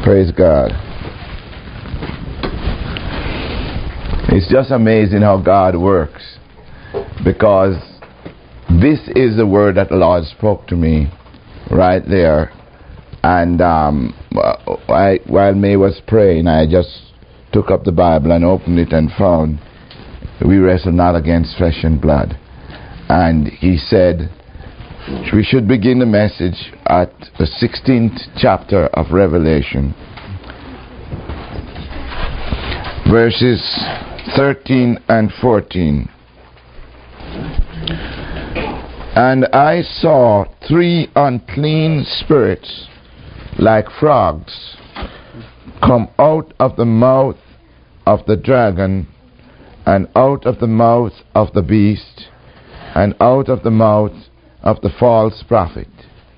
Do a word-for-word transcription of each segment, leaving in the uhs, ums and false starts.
Praise God. It's just amazing how God works, because this is the word that the Lord spoke to me right there. And um, I, while May was praying, I just took up the Bible and opened it and found we wrestle not against flesh and blood. And he said we should begin the message at the sixteenth chapter of Revelation, verses thirteen and fourteen. And I saw three unclean spirits like frogs come out of the mouth of the dragon, and out of the mouth of the beast, and out of the mouth of the false prophet.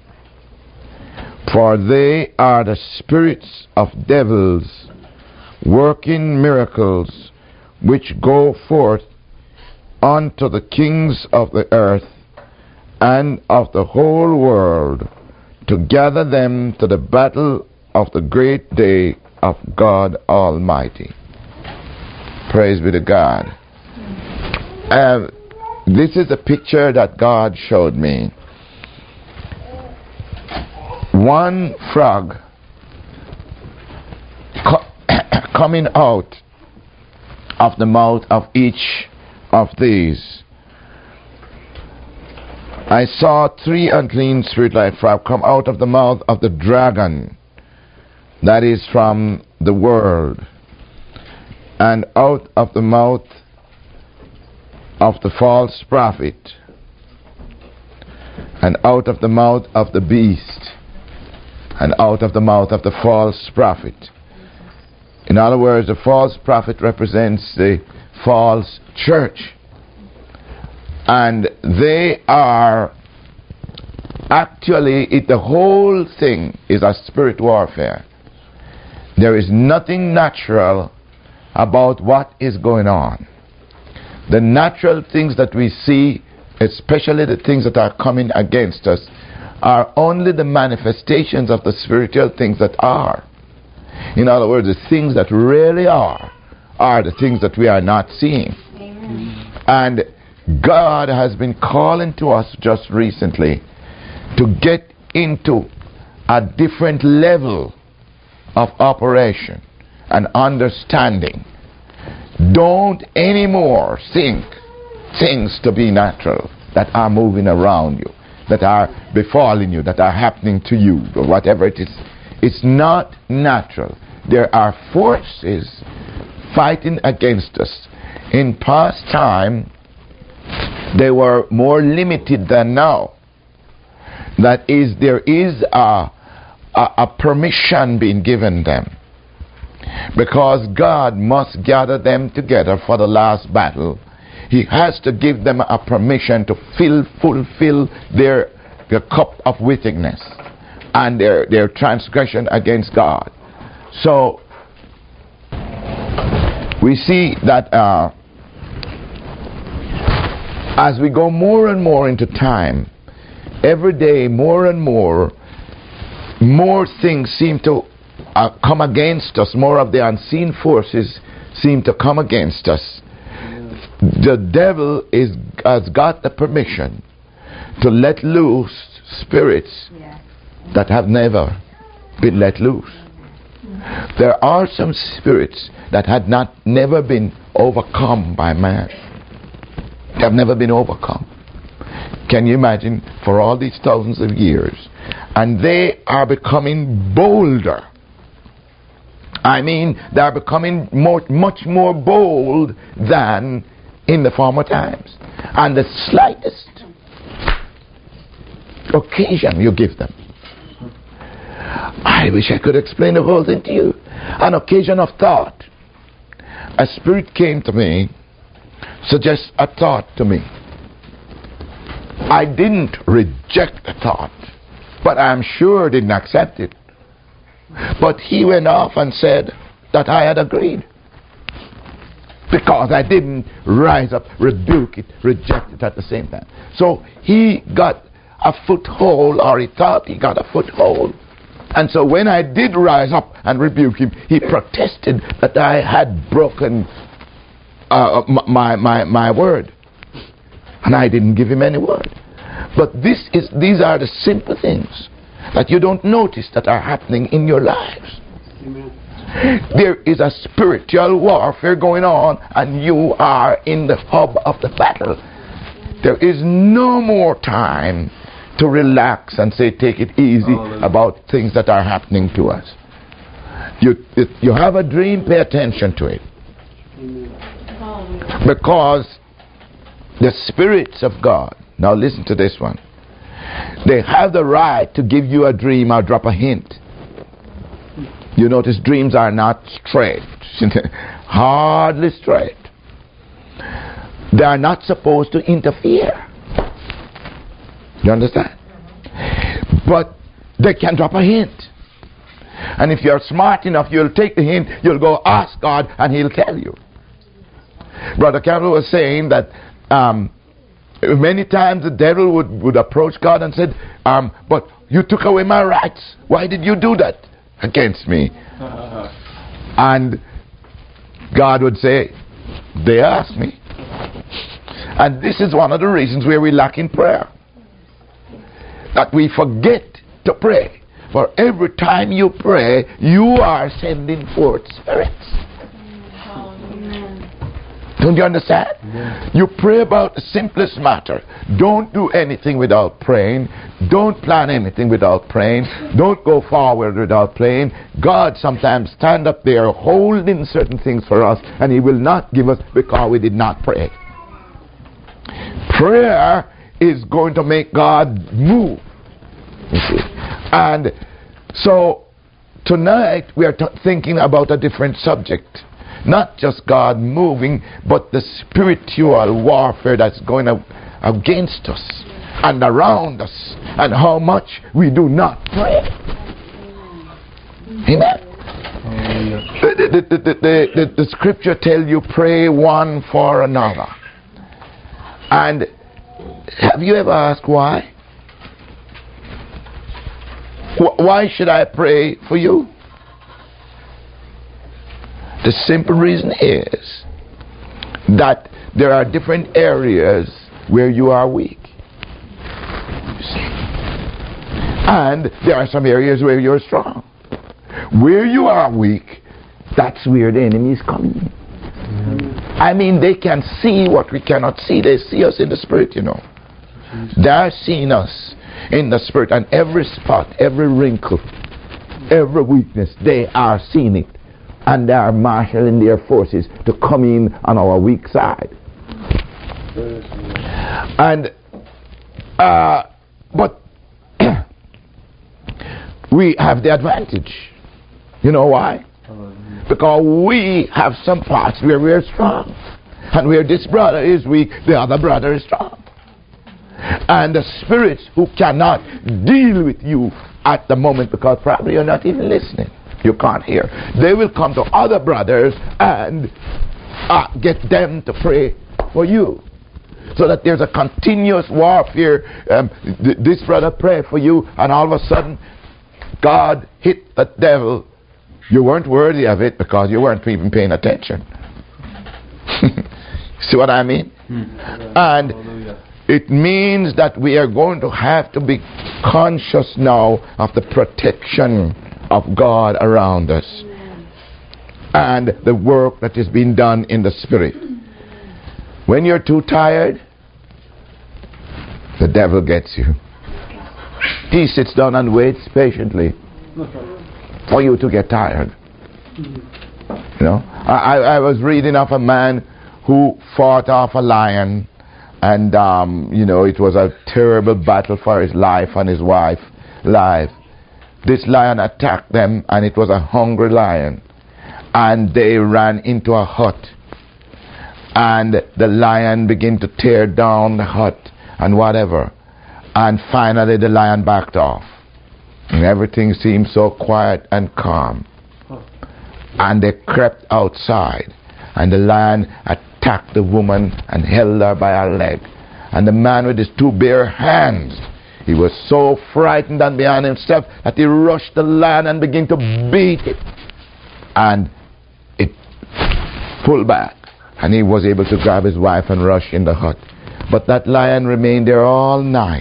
For they are the spirits of devils, working miracles, which go forth unto the kings of the earth and of the whole world, to gather them to the battle of the great day of God Almighty. Praise be to God. Uh, this is a picture that God showed me. One frog co- coming out of the mouth of each of these. I saw three unclean spirit like frogs come out of the mouth of the dragon, that is from the world, and out of the mouth of the false prophet, and out of the mouth of the beast, and out of the mouth of the false prophet. In other words, the false prophet represents the false church. And they are actually, it, the whole thing is a spirit warfare. There is nothing natural about what is going on. The natural things that we see, especially the things that are coming against us, are only the manifestations of the spiritual things that are. In other words, the things that really are, are the things that we are not seeing. Amen. And God has been calling to us just recently to get into a different level of operation and understanding. Don't anymore think things to be natural that are moving around you, that are befalling you, that are happening to you, or whatever it is. It's not natural. There are forces fighting against us. In past time, they were more limited than now. That is, there is a, a, a permission being given them, because God must gather them together for the last battle. He has to give them a permission to fill, fulfill their, their cup of wickedness and their, their transgression against God. So we see that uh, as we go more and more into time, every day more and more, more things seem to uh, come against us. More of the unseen forces seem to come against us. The devil is has got the permission to let loose spirits that have never been let loose. There are some spirits that had not never been overcome by man. They have never been overcome. Can you imagine, for all these thousands of years? And they are becoming bolder. I mean, they are becoming more, much more bold than in the former times. And the slightest occasion you give them. I wish I could explain the whole thing to you. An occasion of thought. A spirit came to me, suggests a thought to me. I didn't reject the thought, but I'm sure didn't accept it. But he went off and said that I had agreed, because I didn't rise up, rebuke it, reject it at the same time. So he got a foothold, or he thought he got a foothold And so when I did rise up and rebuke him, he protested that I had broken uh, my, my, my word. And I didn't give him any word. But this is, these are the simple things that you don't notice that are happening in your lives. Amen. There is a spiritual warfare going on, and you are in the hub of the battle. There is no more time to relax and say, take it easy about things that are happening to us. You, if you have a dream, pay attention to it. Because the spirits of God, now listen to this one, they have the right to give you a dream or drop a hint. You notice dreams are not straight, hardly straight. They are not supposed to interfere. You understand? But they can drop a hint. And if you're smart enough, you'll take the hint, you'll go ask God, and he'll tell you. Brother Carol was saying that um, many times the devil would, would approach God and said, um, but you took away my rights. Why did you do that against me? And God would say, they asked me. And this is one of the reasons where we lack in prayer. That we forget to pray. For every time you pray, you are sending forth spirits. Don't you understand? Yeah. You pray about the simplest matter. Don't do anything without praying. Don't plan anything without praying. Don't go forward without praying. God sometimes stand up there holding certain things for us, and he will not give us because we did not pray. Prayer is going to make God move. You see? And so tonight we are t- thinking about a different subject. Not just God moving, but the spiritual warfare that's going a- against us and around us, and how much we do not pray. Amen. The, the, the, the, the, the scripture tells you pray one for another. And have you ever asked why? Why should I pray for you? The simple reason is that there are different areas where you are weak. You see? And there are some areas where you're strong. Where you are weak, that's where the enemy is coming. Mm-hmm. I mean, they can see what we cannot see. They see us in the spirit, you know. They're seeing us in the spirit, and every spot, every wrinkle, every weakness, they are seeing it. And they are marshalling their forces to come in on our weak side. And, uh, but we have the advantage. You know why? Because we have some parts where we are strong. And where this brother is weak, the other brother is strong. And the spirits who cannot deal with you at the moment, because probably you're not even listening, you can't hear, they will come to other brothers and uh, get them to pray for you. So that there's a continuous warfare. Um, th- this brother pray for you, and all of a sudden God hit the devil. You weren't worthy of it because you weren't even paying attention. See what I mean? Hmm. And it means that we are going to have to be conscious now of the protection of God around us and the work that is being done in the spirit. When you're too tired, the devil gets you. He sits down and waits patiently for you to get tired. You know, I, I was reading of a man who fought off a lion, and um, you know, it was a terrible battle for his life and his wife life. This lion attacked them, and it was a hungry lion, and they ran into a hut, and the lion began to tear down the hut and whatever, and finally the lion backed off, and everything seemed so quiet and calm. And they crept outside, and the lion attacked the woman and held her by her leg, and the man with his two bare hands, He was so frightened and beyond himself that he rushed the lion and began to beat it. And it pulled back. And he was able to grab his wife and rush in the hut. But that lion remained there all night.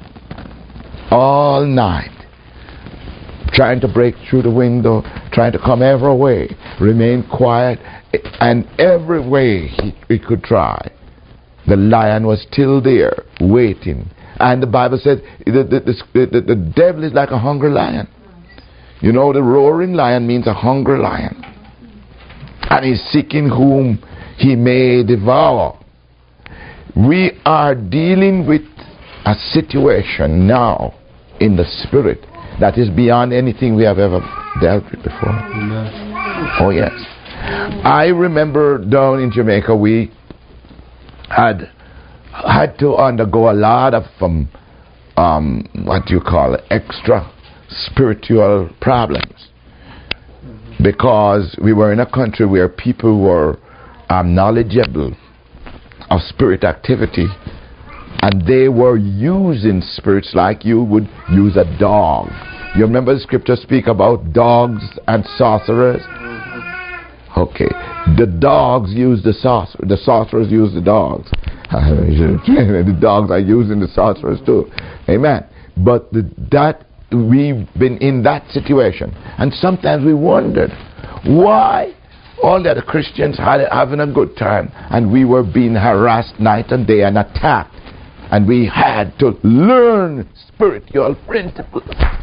All night. Trying to break through the window, trying to come every way, remain quiet, and every way he, he could try. The lion was still there, waiting. And the Bible said the, the, the, the, the devil is like a hungry lion. You know, the roaring lion means a hungry lion. And he's seeking whom he may devour. We are dealing with a situation now in the spirit that is beyond anything we have ever dealt with before. Amen. Oh yes. I remember down in Jamaica we had had to undergo a lot of um, um, what do you call it, extra spiritual problems, because we were in a country where people were um, knowledgeable of spirit activity, and they were using spirits like you would use a dog. You remember the scripture speak about dogs and sorcerers? Okay. The dogs use the sorcerers. The sorcerers use the dogs. The dogs are using the sorcerers too. Amen. But the, that we've been in that situation. And sometimes we wondered why all the other Christians had having a good time and we were being harassed night and day and attacked. And we had to learn spiritual principles.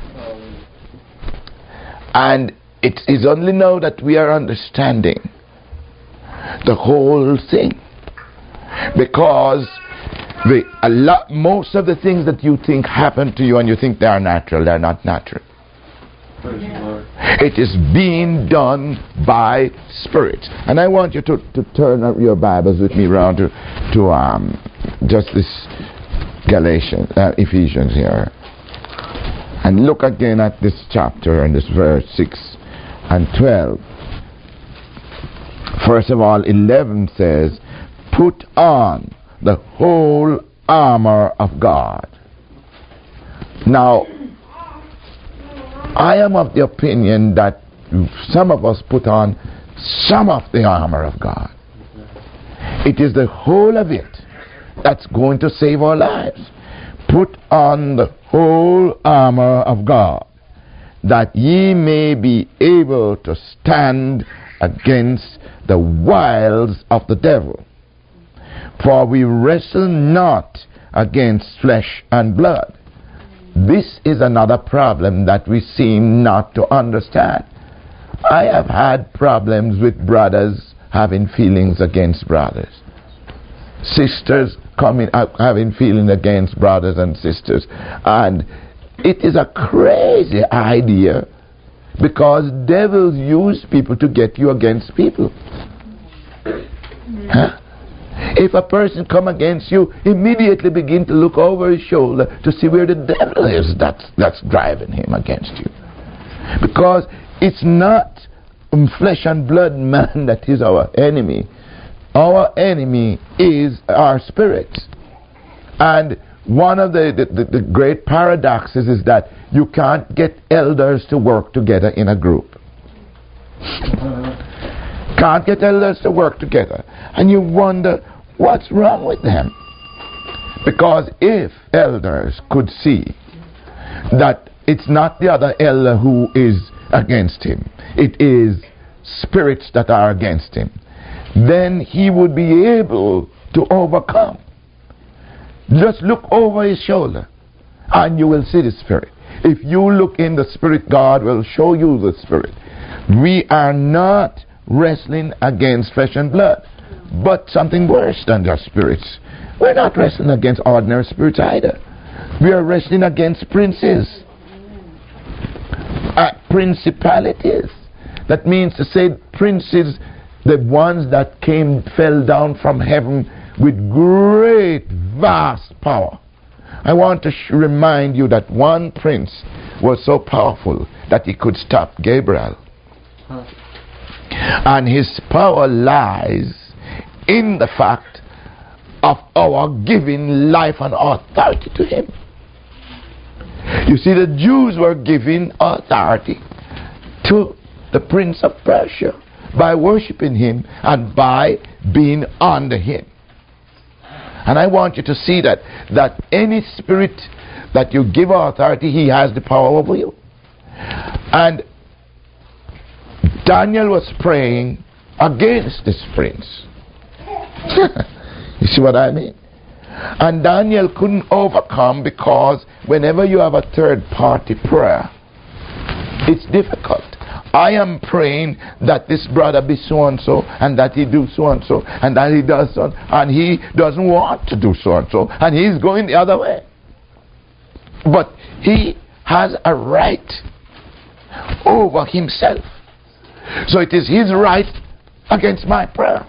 And it is only now that we are understanding the whole thing. Because the, a lot, most of the things that you think happen to you and you think they are natural, they are not natural. It is being done by spirits. And I want you to, to turn up your Bibles with me round to, to um, just this Galatians, uh, Ephesians here. And look again at this chapter and this verse six and twelve. First of all, eleven says, put on the whole armor of God. Now, I am of the opinion that some of us put on some of the armor of God. It is the whole of it that's going to save our lives. Put on the whole armor of God, that ye may be able to stand against the wiles of the devil. For we wrestle not against flesh and blood. This is another problem that we seem not to understand. I have had problems with brothers having feelings against brothers. Sisters coming up having feelings against brothers and sisters. And it is a crazy idea, because devils use people to get you against people. Huh? If a person come against you, immediately begin to look over his shoulder to see where the devil is that's, that's driving him against you. Because it's not um, flesh and blood man that is our enemy. Our enemy is our spirits. And one of the, the, the, the great paradoxes is that you can't get elders to work together in a group. Can't get elders to work together. And you wonder, what's wrong with them? Because if elders could see that it's not the other elder who is against him, it is spirits that are against him, then he would be able to overcome. Just look over his shoulder and you will see the spirit. If you look in the spirit, God will show you the spirit. We are not wrestling against flesh and blood, but something worse than the spirits. We're not wrestling against ordinary spirits either. We are wrestling against princes, uh, principalities. That means to say princes, the ones that came, fell down from heaven with great, vast power. I want to sh- remind you that one prince was so powerful that he could stop Gabriel. Huh. And his power lies in the fact of our giving life and authority to him. You see, the Jews were giving authority to the prince of Persia by worshiping him and by being under him. And I want you to see that that any spirit that you give authority, he has the power over you. And Daniel was praying against this prince. You see what I mean? And Daniel couldn't overcome, because whenever you have a third party prayer, it's difficult. I am praying that this brother be so and so, and that he do so and so, and that he does so, and he doesn't want to do so and so, and he's going the other way. But he has a right over himself. So it is his right against my prayer.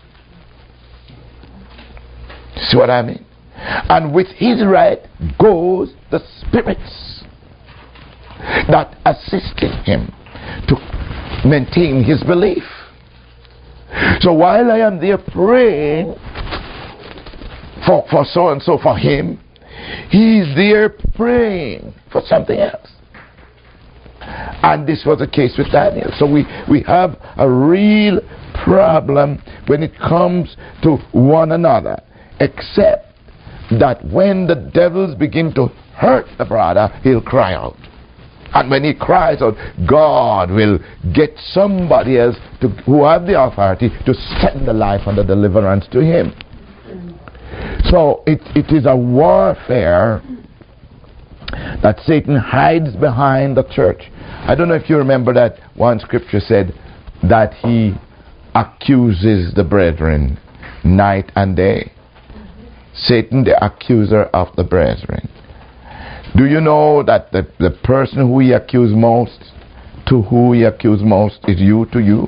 See what I mean? And with his right goes the spirits that assisted him to maintain his belief. So while I am there praying for, for so and so for him, he's there praying for something else. And this was the case with Daniel. So we, we have a real problem when it comes to one another, except that when the devils begin to hurt the brother, he'll cry out. And when he cries out, God will get somebody else to, who have the authority to send the life and the deliverance to him. So it, it is a warfare that Satan hides behind the church. I don't know if you remember that one scripture said that he accuses the brethren night and day. Satan, the accuser of the brethren. Do you know that the, the person who he accused most, to who he accused most, is you to you?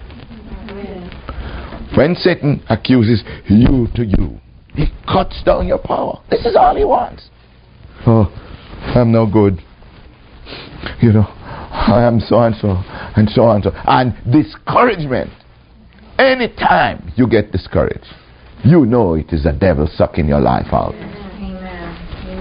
When Satan accuses you to you, he cuts down your power. This is all he wants. Oh, I'm no good. You know, I am so and so, and so and so. And discouragement. Anytime you get discouraged, you know it is the devil sucking your life out. Amen.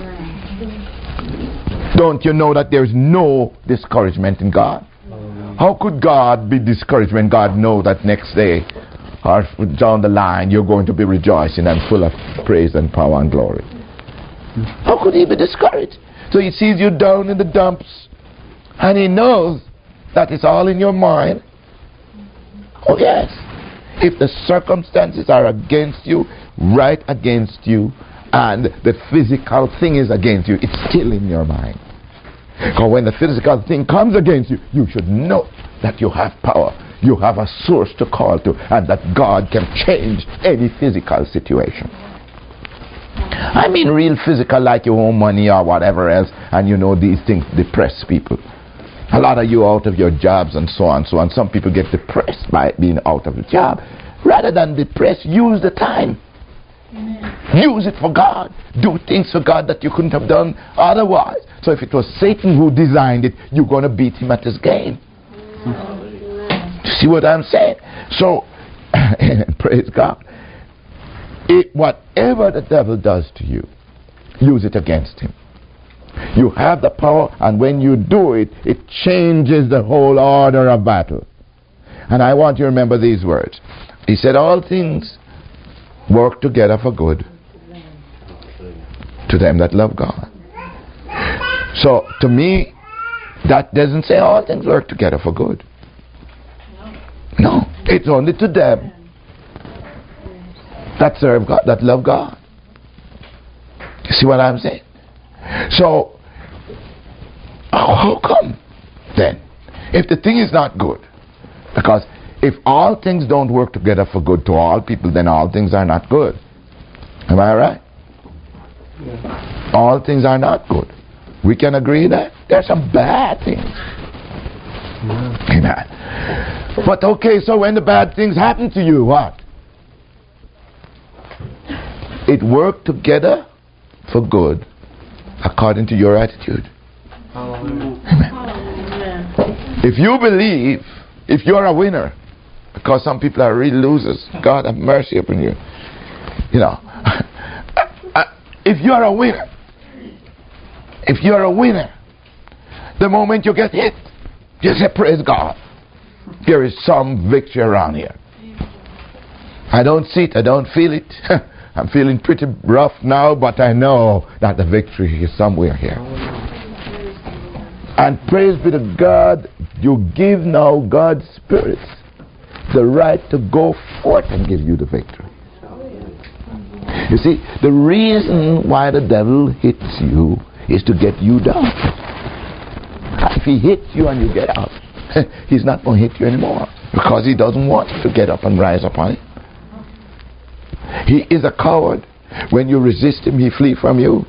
Amen. Don't you know that there is no discouragement in God? How could God be discouraged when God knows that next day or down the line you're going to be rejoicing and full of praise and power and glory? How could he be discouraged? So he sees you down in the dumps, and he knows that it's all in your mind. Oh yes. If the circumstances are against you, right against you, and the physical thing is against you, it's still in your mind. Because when the physical thing comes against you, you should know that you have power. You have a source to call to, and that God can change any physical situation. I mean real physical, like your own money or whatever else, and you know these things depress people. A lot of you out of your jobs and so on, so on. Some people get depressed by being out of the job. Rather than depressed, use the time. Amen. Use it for God. Do things for God that you couldn't have done otherwise. So if it was Satan who designed it, you're going to beat him at his game. Amen. See what I'm saying? So, praise God. It, whatever the devil does to you, use it against him. You have the power, and when you do it, it changes the whole order of battle. And I want you to remember these words. He said, all things work together for good to them that love God. So, to me, that doesn't say all things work together for good. No, it's only to them that serve God, that love God. You see what I'm saying? So, how come then? If the thing is not good, because if all things don't work together for good to all people, then all things are not good. Am I right? Yeah. All things are not good. We can agree that there are some bad things. Yeah. Amen. But okay, so when the bad things happen to you, what? It worked together for good according to your attitude. Amen. Amen. If you believe, if you're a winner, because some people are real losers, God have mercy upon you. You know, if you're a winner, If you're a winner, the moment you get hit, you say, praise God. There is some victory around here. I don't see it, I don't feel it. I'm feeling pretty rough now, but I know that the victory is somewhere here. And praise be to God, you give now God's Spirit the right to go forth and give you the victory. You see, the reason why the devil hits you is to get you down. If he hits you and you get up, he's not going to hit you anymore, because he doesn't want you to get up and rise upon him. He is a coward. When you resist him, he flee from you.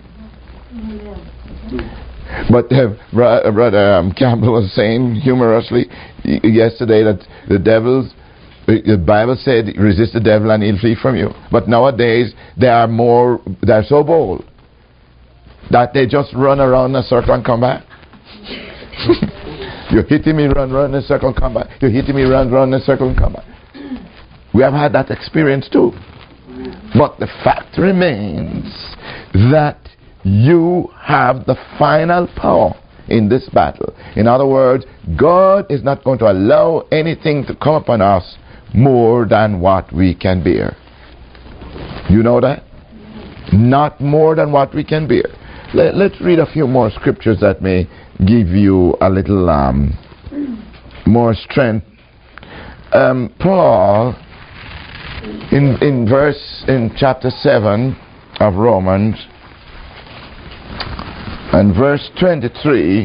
But uh, Brother um, Campbell was saying humorously yesterday that the devils, the Bible said, resist the devil and he'll flee from you. But nowadays, they are more, they're so bold that they just run around in a circle and come back. You're hitting me, run, run in a circle, come back. You're hitting me, run, run in a circle, and come back. We have had that experience too. But the fact remains that you have the final power in this battle. In other words, God is not going to allow anything to come upon us more than what we can bear. You know that? Not more than what we can bear. Let, let's read a few more scriptures that may give you a little um, more strength. Um, Paul, in in verse in chapter seven of Romans, and verse twenty-three,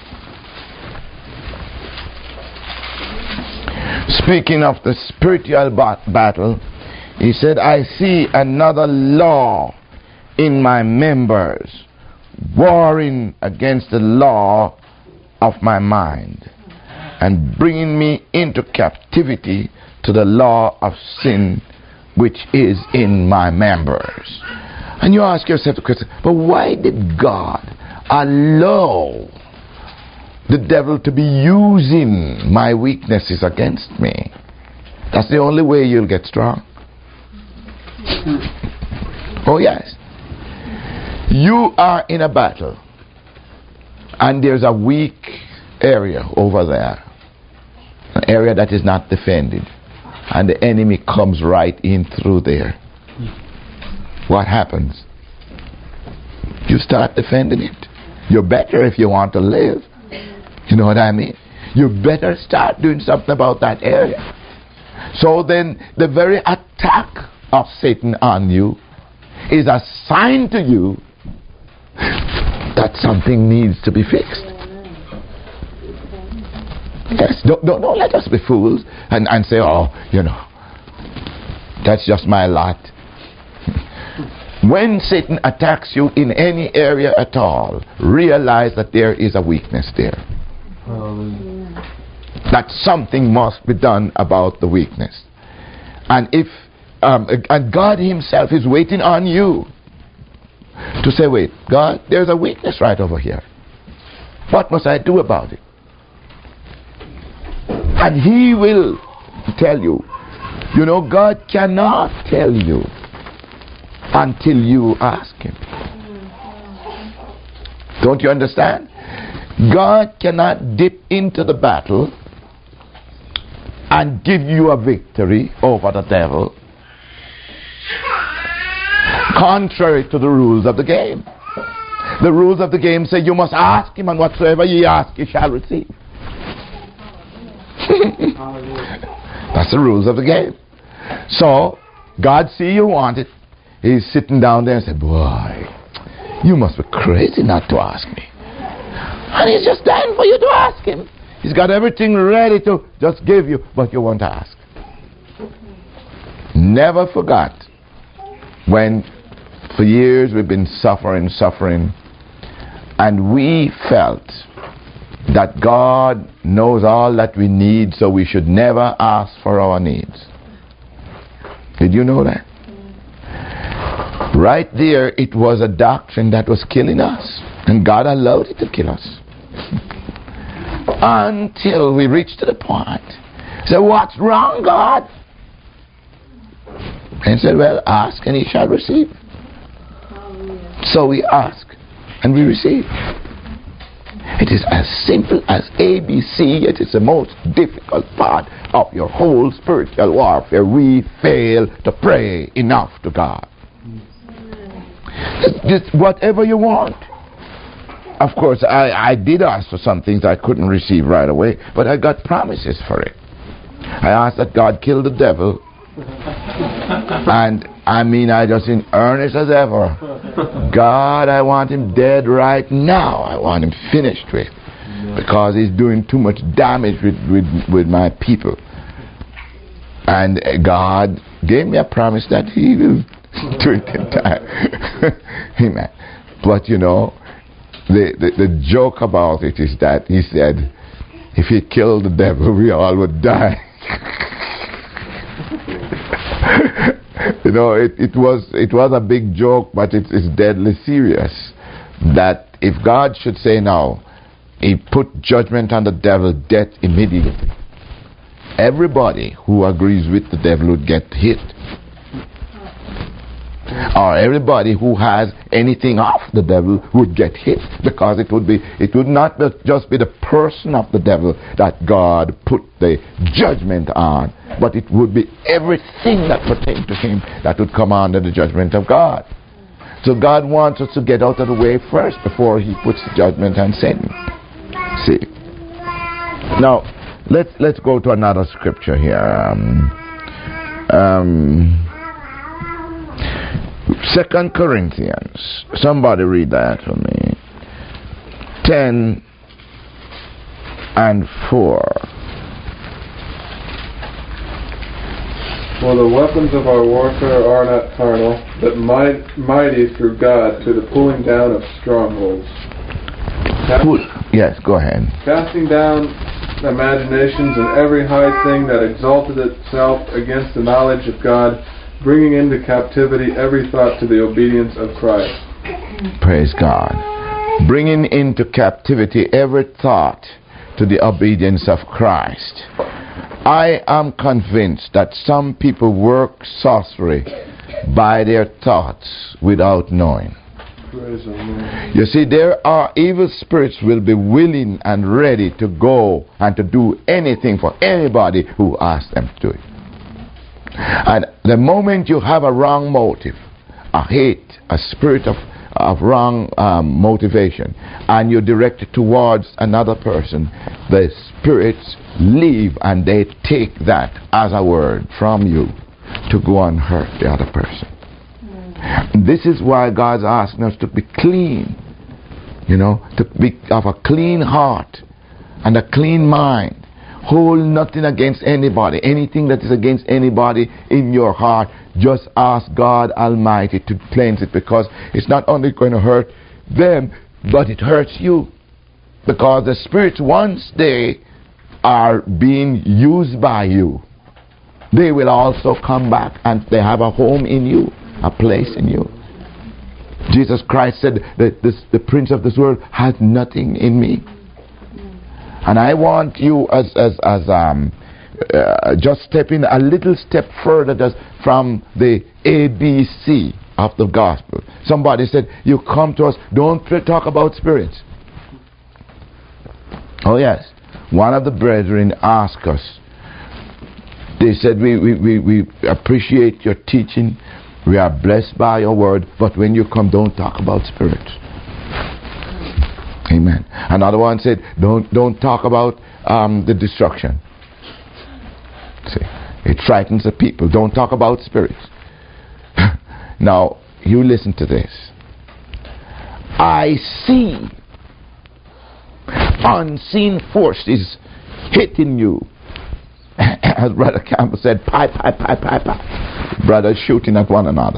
speaking of the spiritual bat- battle, he said, I see another law in my members, warring against the law of my mind, and bringing me into captivity to the law of sin which is in my members. And you ask yourself the question, but why did God allow the devil to be using my weaknesses against me? That's the only way you'll get strong. Oh yes. You are in a battle, and there's a weak area over there, an area that is not defended, and the enemy comes right in through there. What happens? You start defending it. You're better if you want to live. You know what I mean? You better start doing something about that area. So then the very attack of Satan on you is a sign to you that something needs to be fixed. Yes, don't, don't, don't let us be fools and, and say, oh, you know, that's just my lot. When Satan attacks you in any area at all, realize that there is a weakness there. Um. That something must be done about the weakness. And if um, and God himself is waiting on you to say, wait, God, there's a weakness right over here. What must I do about it? And he will tell you. You know, God cannot tell you until you ask him. Don't you understand? God cannot dip into the battle and give you a victory over the devil contrary to the rules of the game. The rules of the game say you must ask him, and whatsoever ye ask you shall receive. That's the rules of the game. So God see you want it. He's sitting down there and said, boy, you must be crazy not to ask me. And he's just dying for you to ask him. He's got everything ready to just give you, but you won't ask. Never forgot when for years we've been suffering, suffering, and we felt that God knows all that we need, so we should never ask for our needs. Did you know that? Right there, it was a doctrine that was killing us, and God allowed it to kill us. Until we reached to the point. So what's wrong, God? And he said, well, ask and he shall receive. So we ask and we receive. It is as simple as A B C. It is the most difficult part of your whole spiritual warfare. We fail to pray enough to God. Just, just whatever you want. Of course, I, I did ask for some things I couldn't receive right away, but I got promises for it. I asked that God kill the devil. And I mean, I just in earnest as ever. God, I want him dead right now. I want him finished with, because he's doing too much damage with, with, with my people. And God gave me a promise that he will do it in time. Amen. But you know, the, the, the joke about it is that he said, if he killed the devil, we all would die. You know, it, it was it was a big joke, but it, it's deadly serious. That if God should say now, he put judgment on the devil, death immediately, everybody who agrees with the devil would get hit. Or everybody who has anything of the devil would get hit, because it would be it would not be just be the person of the devil that God put the judgment on, but it would be everything that pertained to him that would come under the judgment of God. So God wants us to get out of the way first before he puts the judgment on Satan. See. Now let's let's go to another scripture here. Um, um Second Corinthians. Somebody read that for me. Ten and four. For the weapons of our warfare are not carnal, but might, mighty through God to the pulling down of strongholds. Cast, yes, go ahead. Casting down imaginations and every high thing that exalted itself against the knowledge of God, bringing into captivity every thought to the obedience of Christ. Praise God. Bringing into captivity every thought to the obedience of Christ. I am convinced that some people work sorcery by their thoughts without knowing. Praise the Lord. You see, there are evil spirits will be willing and ready to go and to do anything for anybody who asks them to do it. And the moment you have a wrong motive, a hate, a spirit of, of wrong um, motivation, and you direct it towards another person, the spirits leave and they take that as a word from you to go and hurt the other person. Mm. This is why God's asking us to be clean, you know, to be of a clean heart and a clean mind. Hold nothing against anybody. Anything that is against anybody in your heart, just ask God Almighty to cleanse it, because it's not only going to hurt them, but it hurts you. Because the spirits, once they are being used by you, they will also come back and they have a home in you, a place in you. Jesus Christ said that this, the prince of this world has nothing in me. And I want you as as as um uh, just step in a little step further just from the A B C of the gospel. Somebody said, you come to us, don't talk about spirits. Oh yes. One of the brethren asked us, they said, we, we, we, we appreciate your teaching, we are blessed by your word, but when you come, don't talk about spirits. Amen. Another one said, don't don't talk about um, the destruction. See, it frightens the people. Don't talk about spirits. Now, you listen to this. I see unseen forces hitting you. As Brother Campbell said, pipe, pipe, pipe, pipe, pipe. Brothers shooting at one another.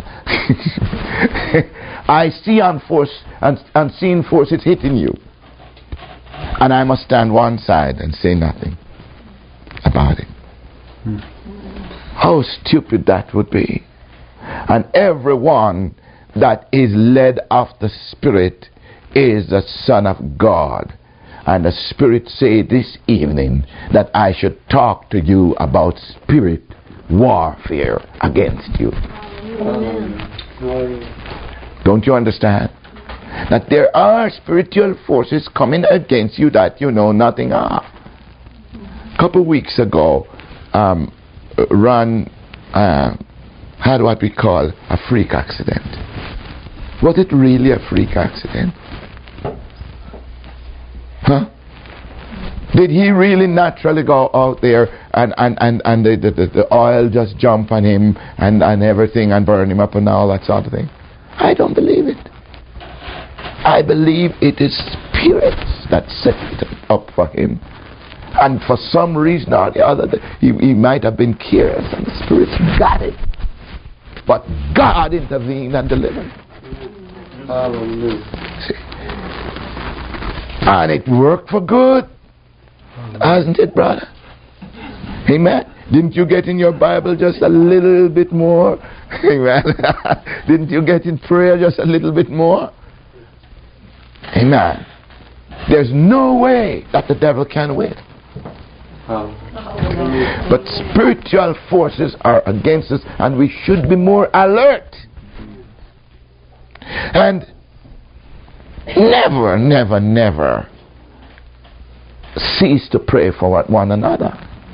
I see unforce, un, unseen forces hitting you. And I must stand one side and say nothing about it. Hmm. How stupid that would be. And everyone that is led of the Spirit is the Son of God. And the Spirit say this evening that I should talk to you about spirit warfare against you. Amen. Don't you understand? that there are spiritual forces coming against you that you know nothing of. A couple of weeks ago, um, Ron uh, had what we call a freak accident. Was it really a freak accident? Huh? Did he really naturally go out there and, and, and, and the, the, the oil just jump on him and, and everything and burn him up and all that sort of thing? I don't believe it. I believe it is spirits that set it up for him. And for some reason or the other, he, he might have been curious and the spirits got it. But God intervened and delivered. Hallelujah. See? And it worked for good. Hasn't it, brother? Amen. Didn't you get in your Bible just a little bit more? Amen. Didn't you get in prayer just a little bit more? Amen. There's no way that the devil can win. But spiritual forces are against us, and we should be more alert. And never, never, never cease to pray for one another.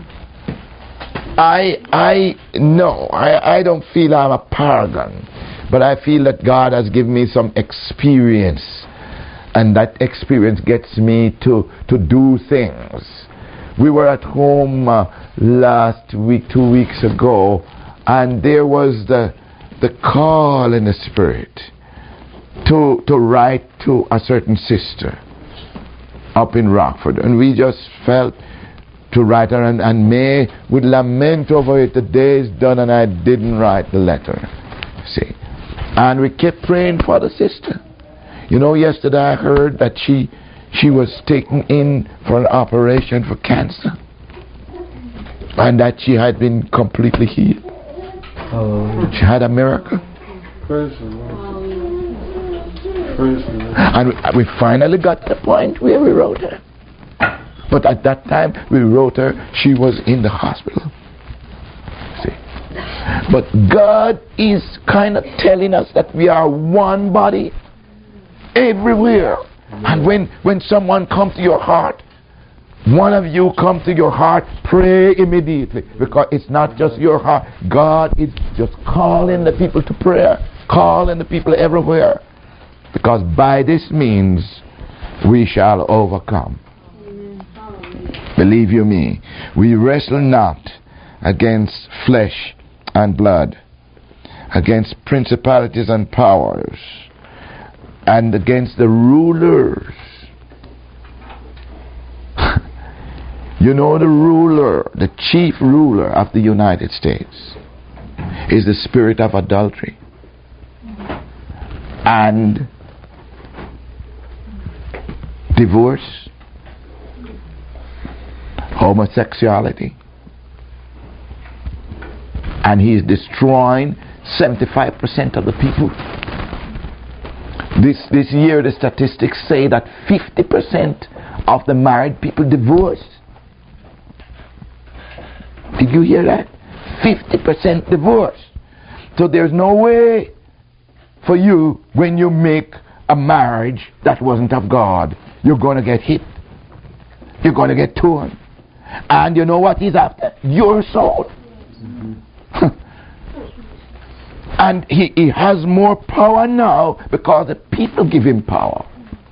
I I know, I, I don't feel I'm a paragon, but I feel that God has given me some experience, and that experience gets me to, to do things. We were at home uh, last week, two weeks ago, and there was the the call in the spirit to to write to a certain sister up in Rockford, and we just felt to write her, and, and May would lament over it. The day is done and I didn't write the letter. See, and we kept praying for the sister. You know, yesterday I heard that she she was taken in for an operation for cancer, and that she had been completely healed. Oh. She had a miracle. Praise the Lord. Praise the Lord. And we finally got to the point where we wrote her. But at that time we wrote her, she was in the hospital. See? But God is kind of telling us that we are one body everywhere. And when, when someone comes to your heart, one of you come to your heart, pray immediately. Because it's not just your heart. God is just calling the people to prayer. Calling the people everywhere. Because by this means we shall overcome. Believe you me, we wrestle not against flesh and blood, against principalities and powers, and against the rulers. You know, the ruler, the chief ruler of the United States is the spirit of adultery and divorce, homosexuality, and he is destroying seventy-five percent of the people. This this year the statistics say that fifty percent of the married people divorced. Did you hear that? fifty percent divorce. So there's no way for you, when you make a marriage that wasn't of God, you're going to get hit. You're going to get torn. And you know what he's after? Your soul. Mm-hmm. And he, he has more power now because the people give him power.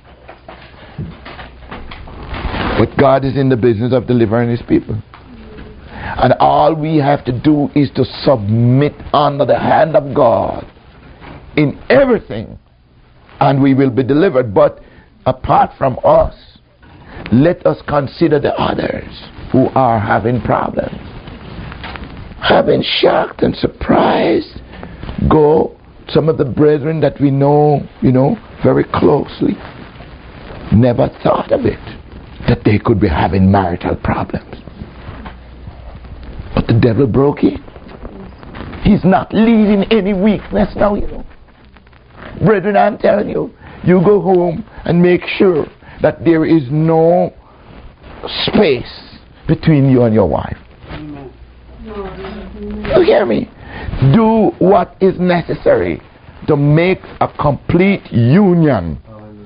But God is in the business of delivering his people. And all we have to do is to submit under the hand of God in everything, and we will be delivered. But apart from us, let us consider the others who are having problems. Have been shocked and surprised. Go, some of the brethren that we know, you know, very closely, never thought of it, that they could be having marital problems. But the devil broke in. He's not leaving any weakness now, you know. Brethren, I'm telling you, you go home and make sure that there is no space between you and your wife. Amen. You hear me? Do what is necessary to make a complete union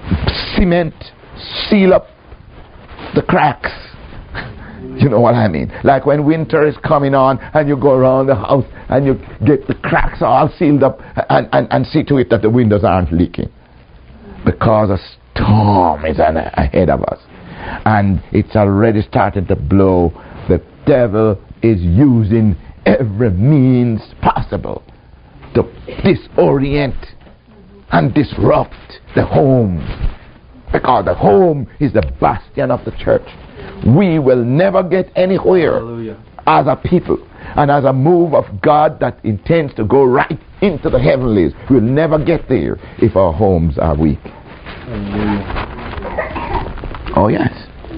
cement, seal up the cracks. You know what I mean? Like when winter is coming on and you go around the house and you get the cracks all sealed up and, and, and see to it that the windows aren't leaking. Because a storm is ahead of us. And it's already starting to blow. The devil is using every means possible to disorient and disrupt the home. Because the home is the bastion of the church. We will never get anywhere Hallelujah. As a people and as a move of God that intends to go right into the heavenlies. We'll never get there if our homes are weak. Hallelujah. Oh yes.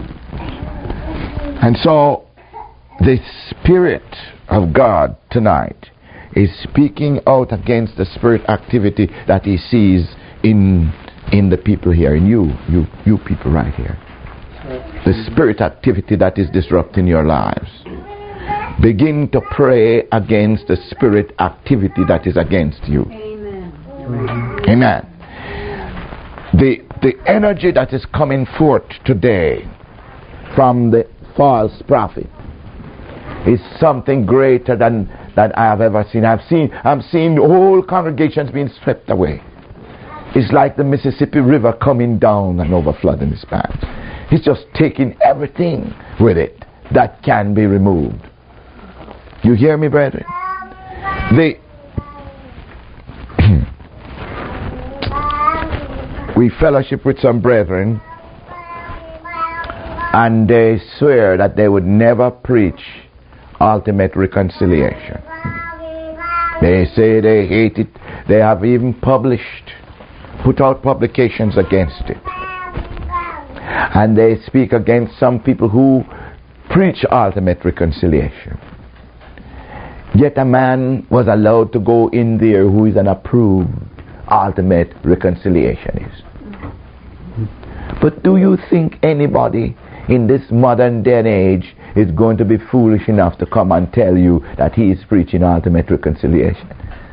And so the Spirit of God tonight is speaking out against the spirit activity that he sees in in the people here, in you, you, you people right here. The spirit activity that is disrupting your lives. Begin to pray against the spirit activity that is against you. Amen. Amen. The the energy that is coming forth today from the false prophet is something greater than that I have ever seen. I've seen I'm seeing whole congregations being swept away. It's like the Mississippi River coming down and overflooding this banks. He's just taking everything with it that can be removed. You hear me, brethren? The we fellowship with some brethren, and they swear that they would never preach ultimate reconciliation. They say they hate it. They have even published, put out publications against it. And they speak against some people who preach ultimate reconciliation. Yet a man was allowed to go in there who is an approved ultimate reconciliationist. But do you think anybody in this modern day and age is going to be foolish enough to come and tell you that he is preaching ultimate reconciliation?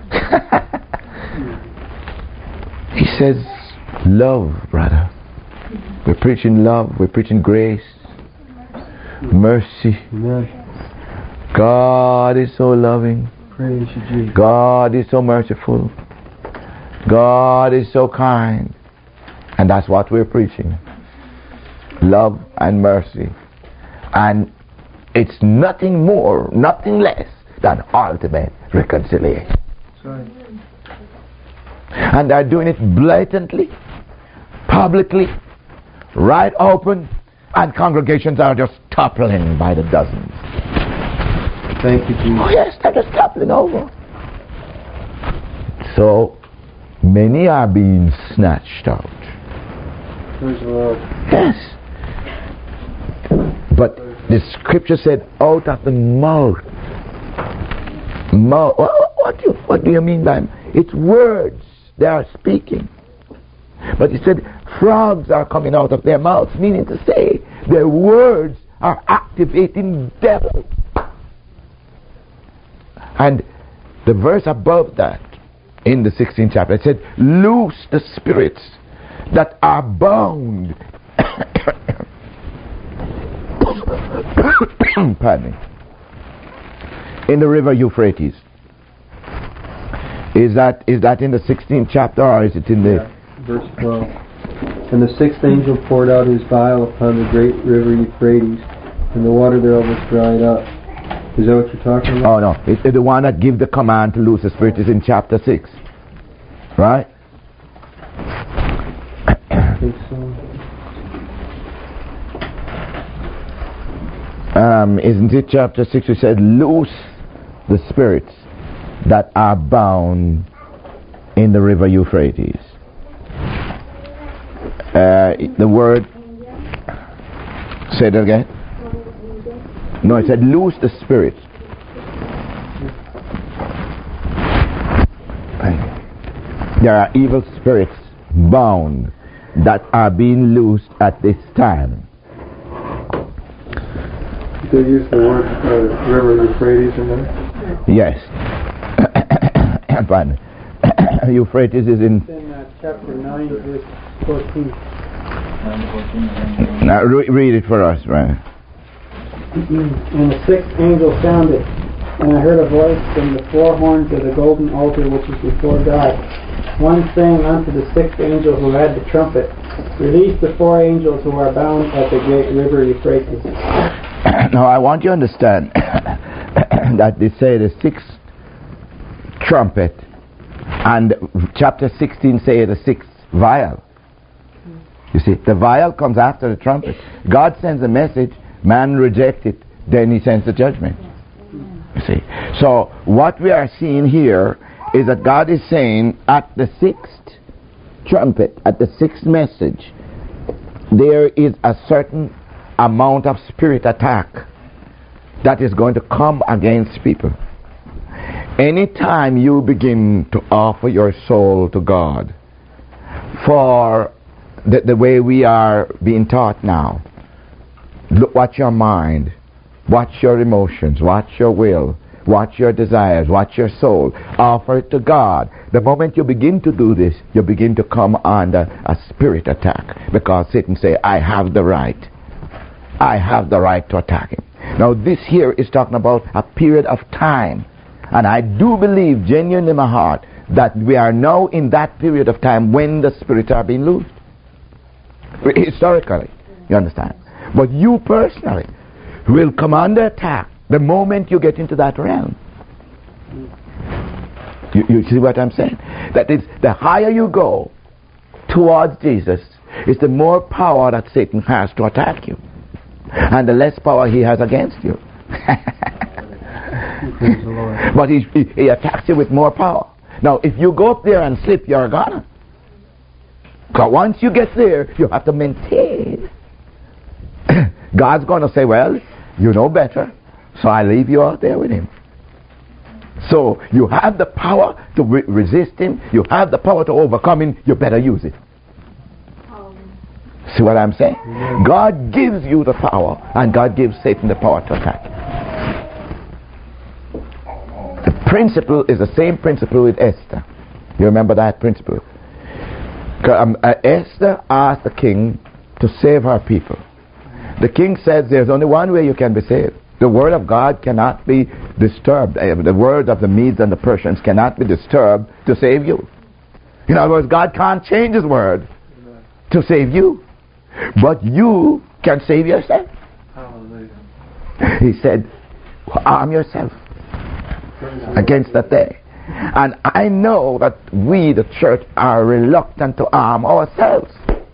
He says, love, brother. We're preaching love, we're preaching grace, mercy. Amen. God is so loving. Praise you, Jesus. God is so merciful. God is so kind. And that's what we're preaching. Love and mercy. And it's nothing more, nothing less than ultimate reconciliation. That's right. And they're doing it blatantly, publicly, right open, and congregations are just toppling by the dozens. Thank you, Jesus. Oh yes, they're just toppling over. So many are being snatched out. Praise the Lord. Yes. But the scripture said, out of the mouth. Mouth. What, what, do you, what do you mean by it? It's words they are speaking. But he said, frogs are coming out of their mouths, meaning to say, their words are activating devils. And the verse above that, in the sixteenth chapter, it said, loose the spirits that are bound. Pardon me. In the river Euphrates. Is that is that in the sixteenth chapter, or is it in the... Yeah, verse twelve. And the sixth angel poured out his vial upon the great river Euphrates, and the water thereof was dried up. Is that what you're talking about? Oh no, it's the one that gives the command to loose the spirit is in chapter six. Right? I think so. Um, isn't it chapter six? We said, loose the spirits that are bound in the river Euphrates. Uh, the word, say it again. No, it said, loose the spirits. There are evil spirits bound that are being loosed at this time. They use the word uh, river Euphrates in there? Yes. Pardon. Euphrates is in... in uh, chapter nine, verse fourteen. Now re- read it for us, right? And the sixth angel sounded, and I heard a voice from the four horns of the golden altar which is before God, one saying unto the sixth angel who had the trumpet, Release the four angels who are bound at the great river Euphrates. Now I want you to understand that they say the sixth trumpet, and chapter sixteen say the sixth vial. You see, the vial comes after the trumpet. God sends a message, man rejects it, then he sends the judgment. You see, so what we are seeing here is that God is saying at the sixth trumpet, at the sixth message, there is a certain amount of spirit attack that is going to come against people. Anytime you begin to offer your soul to God for the, the way we are being taught now, look, watch your mind, watch your emotions, watch your will, watch your desires, watch your soul, offer it to God. The moment you begin to do this, you begin to come under a spirit attack, because Satan say, I have the right. I have the right to attack him. Now this here is talking about a period of time, and I do believe genuinely in my heart that we are now in that period of time when the spirits are being loosed. Historically, you understand? But you personally will come under attack the moment you get into that realm. You, you see what I'm saying? That is, the higher you go towards Jesus, is the more power that Satan has to attack you, and the less power he has against you. But he, he, he attacks you with more power. Now, if you go up there and slip, you're gone. Because once you get there, you have to maintain. God's going to say, well, you know better, so I leave you out there with him. So you have the power to re- resist him. You have the power to overcome him. You better use it. See what I'm saying? Mm-hmm. God gives you the power, and God gives Satan the power to attack. The principle is the same principle with Esther. You remember that principle? Um, uh, Esther asked the king to save her people. The king says there's only one way you can be saved. The word of God cannot be disturbed. Uh, the word of the Medes and the Persians cannot be disturbed to save you. In other words, God can't change his word to save you. But you can save yourself. Hallelujah. He said, arm yourself against that day. And I know that we, the church, are reluctant to arm ourselves.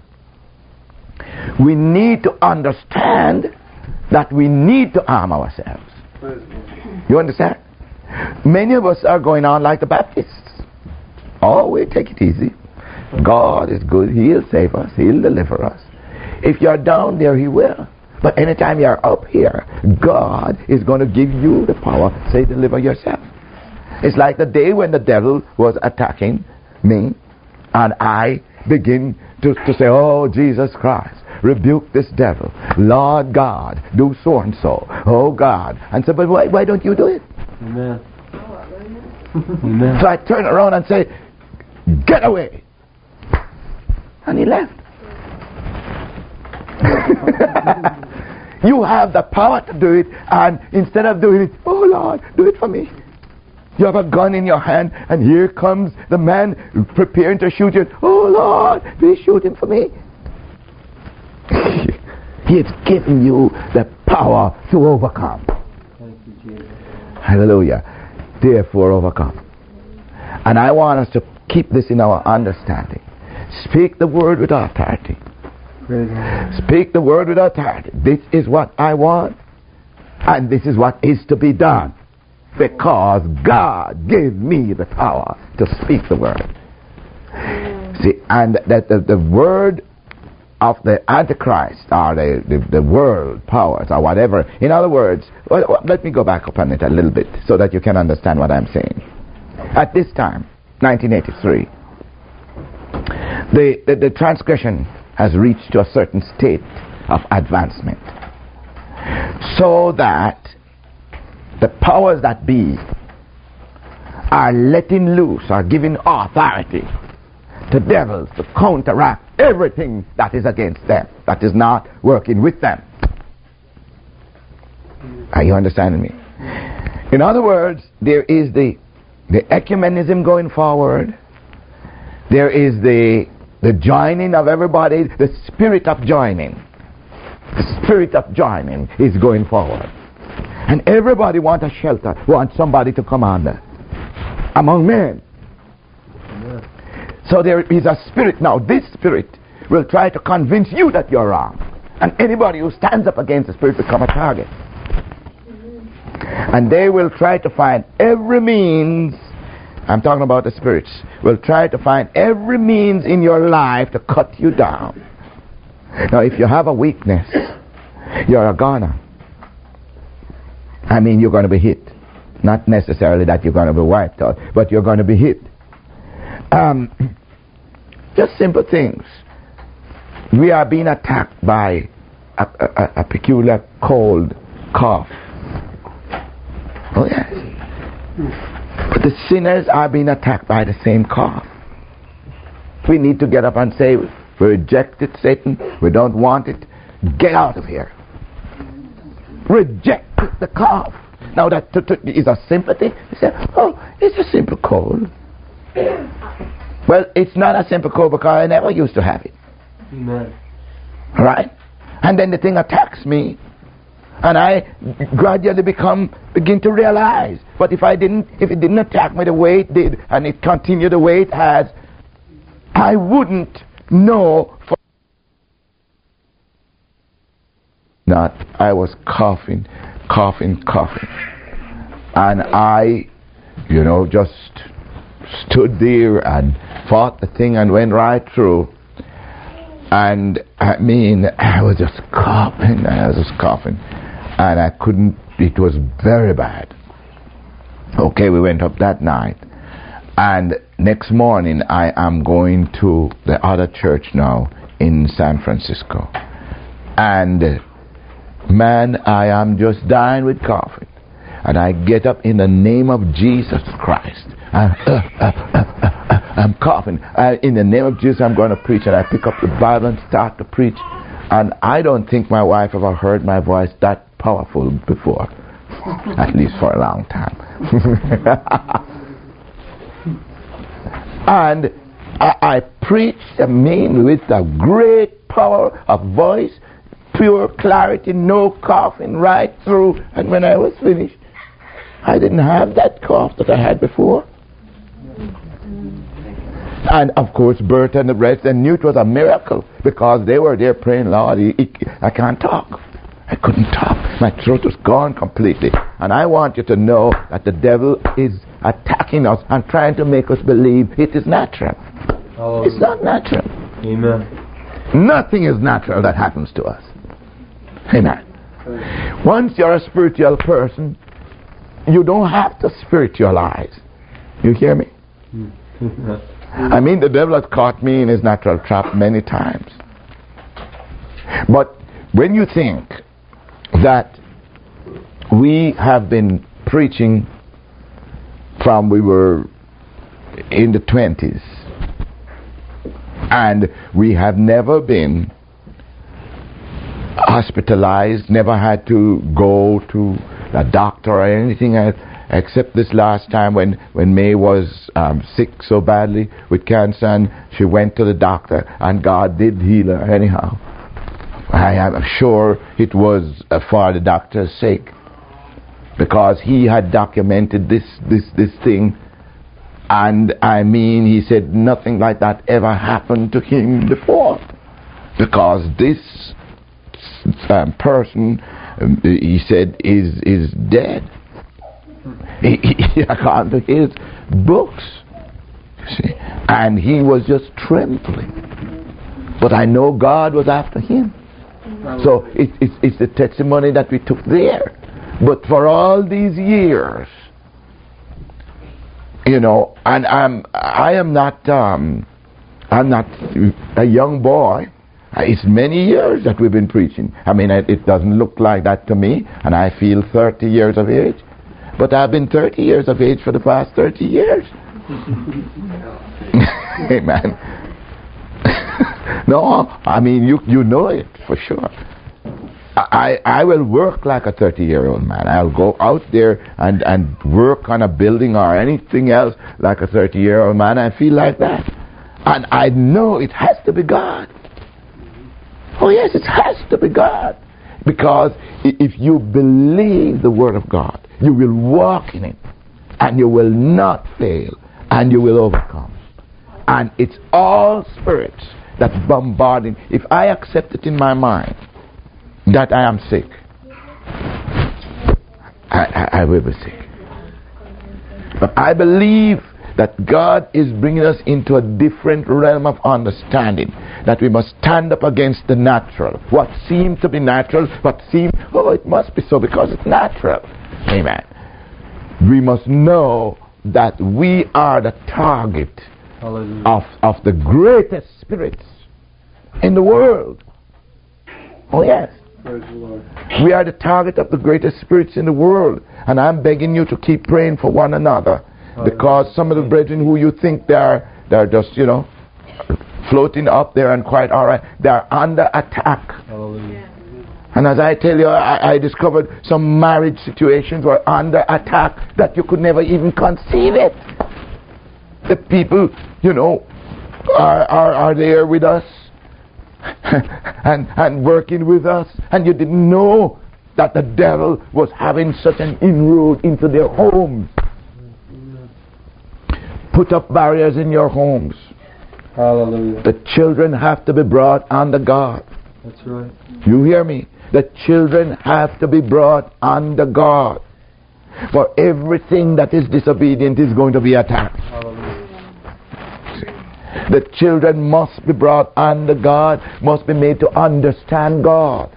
We need to understand that we need to arm ourselves. You understand? Many of us are going on like the Baptists. Oh, we take it easy. God is good. He'll save us. He'll deliver us. If you're down there, he will. But anytime you're up here, God is going to give you the power to say, deliver yourself. It's like the day when the devil was attacking me, and I begin to, to say, oh, Jesus Christ, rebuke this devil. Lord God, do so and so. Oh, God. And so, but why, why don't you do it? Amen. Amen. So I turn around and say, get away. And he left. You have the power to do it, and instead of doing it, oh Lord, do it for me. You have a gun in your hand, and here comes the man preparing to shoot you. Oh Lord, please shoot him for me. He has given you the power to overcome. Thank you, Jesus. Hallelujah. Therefore overcome. And I want us to keep this in our understanding. Speak the word with authority. Speak the word with authority. This is what I want, and this is what is to be done, because God gave me the power to speak the word. See, and that the, the word of the Antichrist, or the, the, the world powers, or whatever. In other words, well, let me go back upon it a little bit so that you can understand what I'm saying. At this time, nineteen eighty-three, the, the, the transgression has reached to a certain state of advancement, so that the powers that be are letting loose, are giving authority to devils to counteract everything that is against them, that is not working with them. Are you understanding me? In other words, there is the the ecumenism going forward. There is the the joining of everybody, the spirit of joining. The spirit of joining is going forward. And everybody wants a shelter, wants somebody to come under among men. So there is a spirit now. This spirit will try to convince you that you're wrong. And anybody who stands up against the spirit become a target. And they will try to find every means, I'm talking about the spirits, will try to find every means in your life to cut you down. Now if you have a weakness, you're a goner. I mean, you're going to be hit. Not necessarily that you're going to be wiped out, but you're going to be hit. Um, just simple things. We are being attacked by a, a, a peculiar cold cough. Oh yes. But the sinners are being attacked by the same cough. We need to get up and say, we reject it, Satan. We don't want it. Get out of here. Reject the cough. Now that t- t- is a sympathy. You say, oh, it's a simple cold. Well, it's not a simple cold because I never used to have it. Amen. Right? And then the thing attacks me, and I gradually become begin to realize. But if I didn't, if it didn't attack me the way it did, and it continued the way it has, I wouldn't know. For not, I was coughing, coughing, coughing, and I, you know, just stood there and fought the thing and went right through. And I mean, I was just coughing, I was just coughing, and I couldn't, it was very bad. Okay, we went up that night, and next morning I am going to the other church now in San Francisco, and man, I am just dying with coughing, and I get up in the name of Jesus Christ. I'm, uh, uh, uh, uh, I'm coughing. Uh, in the name of Jesus, I'm going to preach. And I pick up the Bible and start to preach. And I don't think my wife ever heard my voice that powerful before. At least for a long time. And I, I preached, I mean, with a great power of voice, pure clarity, no coughing, right through. And when I was finished, I didn't have that cough that I had before. And of course Bert and the rest, they knew it was a miracle because they were there praying, Lord, he, he, I can't talk. I couldn't talk. My throat was gone completely. And I want you to know that the devil is attacking us and trying to make us believe it is natural. Oh. It's not natural. Amen. Nothing is natural that happens to us. Amen. Once you're a spiritual person, you don't have to spiritualize. You hear me? I mean, the devil has caught me in his natural trap many times. But when you think that we have been preaching from we were in the twenties, and we have never been hospitalized, never had to go to a doctor or anything else, except this last time when, when May was um, sick so badly with cancer, and she went to the doctor and God did heal her anyhow. I am sure it was uh, for the doctor's sake, because he had documented this, this, this thing, and I mean, he said nothing like that ever happened to him before, because this um, person, um, he said, is, is dead. He, he, according to his books, you see, and he was just trembling. But I know God was after him. So it, it, it's the testimony that we took there. But for all these years, you know, and I'm I am not um, I'm not a young boy. It's many years that we've been preaching. I mean, it, it doesn't look like that to me, and I feel thirty years of age. But I've been thirty years of age for the past thirty years. Amen. No, I mean, you you know it for sure. I, I will work like a thirty-year-old man. I'll go out there and, and work on a building or anything else like a thirty-year-old man. I feel like that. And I know it has to be God. Oh yes, it has to be God. Because if you believe the Word of God, you will walk in it. And you will not fail. And you will overcome. And it's all spirits that's bombarding. If I accept it in my mind that I am sick, I, I, I will be sick. But I believe that God is bringing us into a different realm of understanding, that we must stand up against the natural. What seemed to be natural, what seemed, oh, it must be so because it's natural. Amen. We must know that we are the target of, of the greatest spirits in the world. Oh yes. Praise the Lord. We are the target of the greatest spirits in the world. And I'm begging you to keep praying for one another. Because some of the brethren who you think they are, they're just, you know, floating up there and quite alright, they are under attack. Hallelujah. And as I tell you, I, I discovered some marriage situations were under attack that you could never even conceive it. The people, you know, are, are, are there with us and, and working with us, and you didn't know that the devil was having such an inroad into their homes. Put up barriers in your homes. Hallelujah. The children have to be brought under God. That's right. You hear me? The children have to be brought under God. For everything that is disobedient is going to be attacked. Hallelujah. The children must be brought under God, must be made to understand God.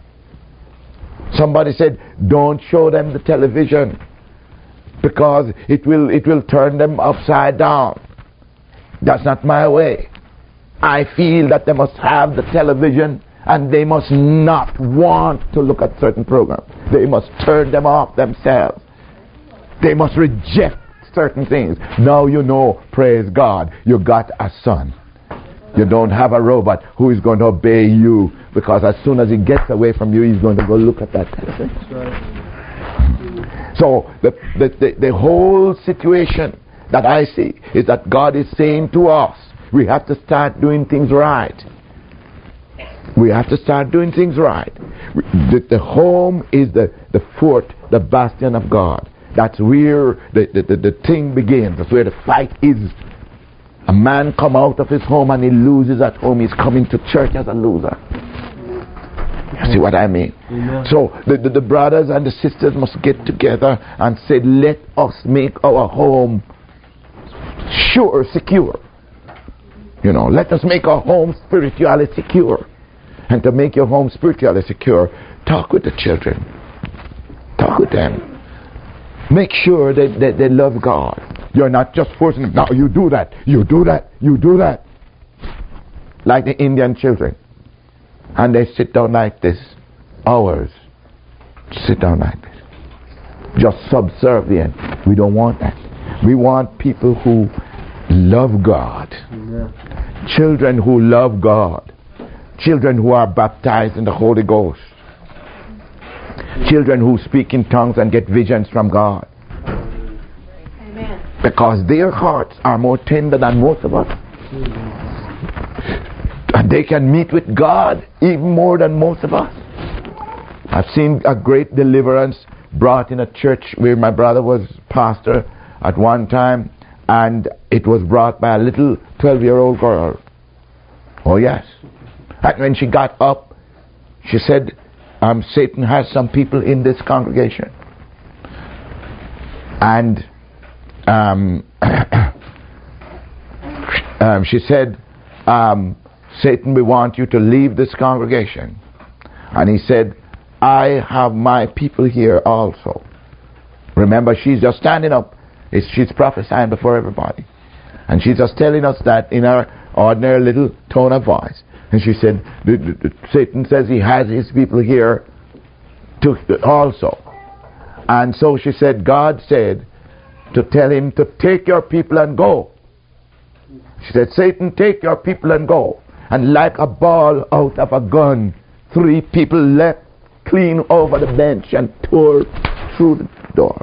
Somebody said, don't show them the television, because it will it will turn them upside down. That's not my way. I feel that they must have the television and they must not want to look at certain programs. They must turn them off themselves. They must reject certain things. Now you know, praise God, you got a son. You don't have a robot who is going to obey you, because as soon as he gets away from you, he's going to go look at that television. That's right. So the, the, the, the whole situation that I see is that God is saying to us, we have to start doing things right. We have to start doing things right. The, the home is the, the fort, the bastion of God. That's where the, the, the, the thing begins. That's where the fight is. A man come out of his home and he loses at home. He's coming to church as a loser. You see what I mean? Amen. So the, the, the brothers and the sisters must get together and say, let us make our home sure, secure. You know, let us make our home spiritually secure. And to make your home spiritually secure, talk with the children. Talk with them. Make sure that, that they love God. You're not just forcing them. Now you do that, you do that, you do that. Like the Indian children. And they sit down like this. Hours. Sit down like this. Just subservient. We don't want that. We want people who love God. Amen. Children who love God. Children who are baptized in the Holy Ghost. Children who speak in tongues and get visions from God. Amen. Because their hearts are more tender than most of us. And they can meet with God even more than most of us. I've seen a great deliverance brought in a church where my brother was pastor at one time, and it was brought by a little twelve-year-old girl. Oh yes. And when she got up, she said, um, Satan has some people in this congregation. And um, um, she said, um, Satan, we want you to leave this congregation. And he said, I have my people here also. Remember, she's just standing up. It's, she's prophesying before everybody. And she's just telling us that in her ordinary little tone of voice. And she said, the, the, the, Satan says he has his people here to, also. And so she said, God said to tell him to take your people and go. She said, Satan, take your people and go. And like a ball out of a gun, three people leapt clean over the bench and tore through the door.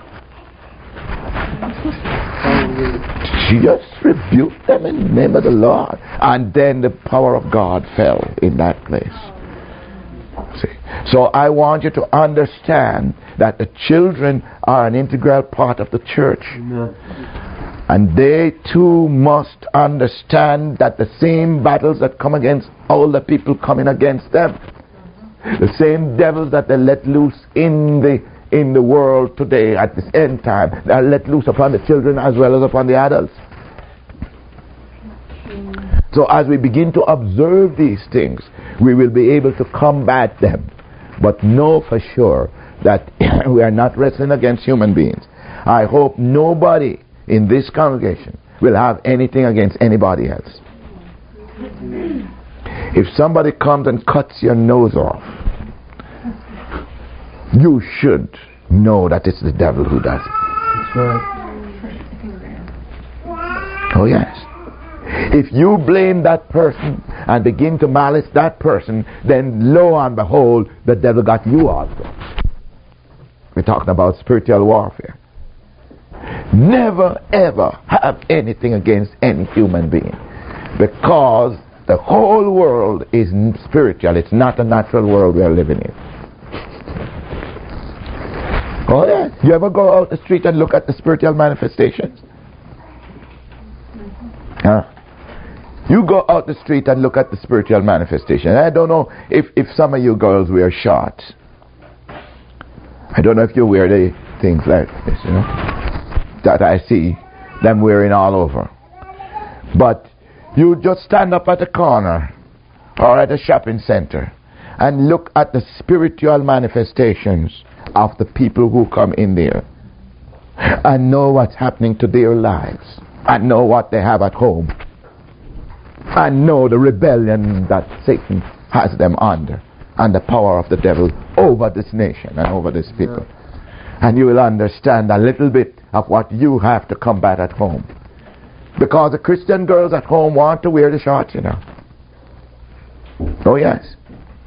She just rebuked them in the name of the Lord. And then the power of God fell in that place. See? So I want you to understand that the children are an integral part of the church. Amen. And they too must understand that the same battles that come against all the people coming against them, the same devils that they let loose in the in the world today at this end time, they are let loose upon the children as well as upon the adults. So as we begin to observe these things, we will be able to combat them. But know for sure that we are not wrestling against human beings. I hope nobody in this congregation will have anything against anybody else. If somebody comes and cuts your nose off, you should know that it's the devil who does it. That's right. Oh yes. If you blame that person and begin to malice that person, then lo and behold, the devil got you also. We're talking about spiritual warfare. Never ever have anything against any human being, because the whole world is spiritual. It's not a natural world we are living in. Oh yeah. You ever go out the street and look at the spiritual manifestations? Huh? You go out the street and look at the spiritual manifestation. I don't know if, if some of you girls wear shorts. I don't know if you wear the things like this, you know, that I see them wearing all over. But you just stand up at a corner or at a shopping center and look at the spiritual manifestations of the people who come in there and know what's happening to their lives and know what they have at home and know the rebellion that Satan has them under and the power of the devil over this nation and over this people. And you will understand a little bit of what you have to combat at home. Because the Christian girls at home want to wear the shorts, you know. Oh yes.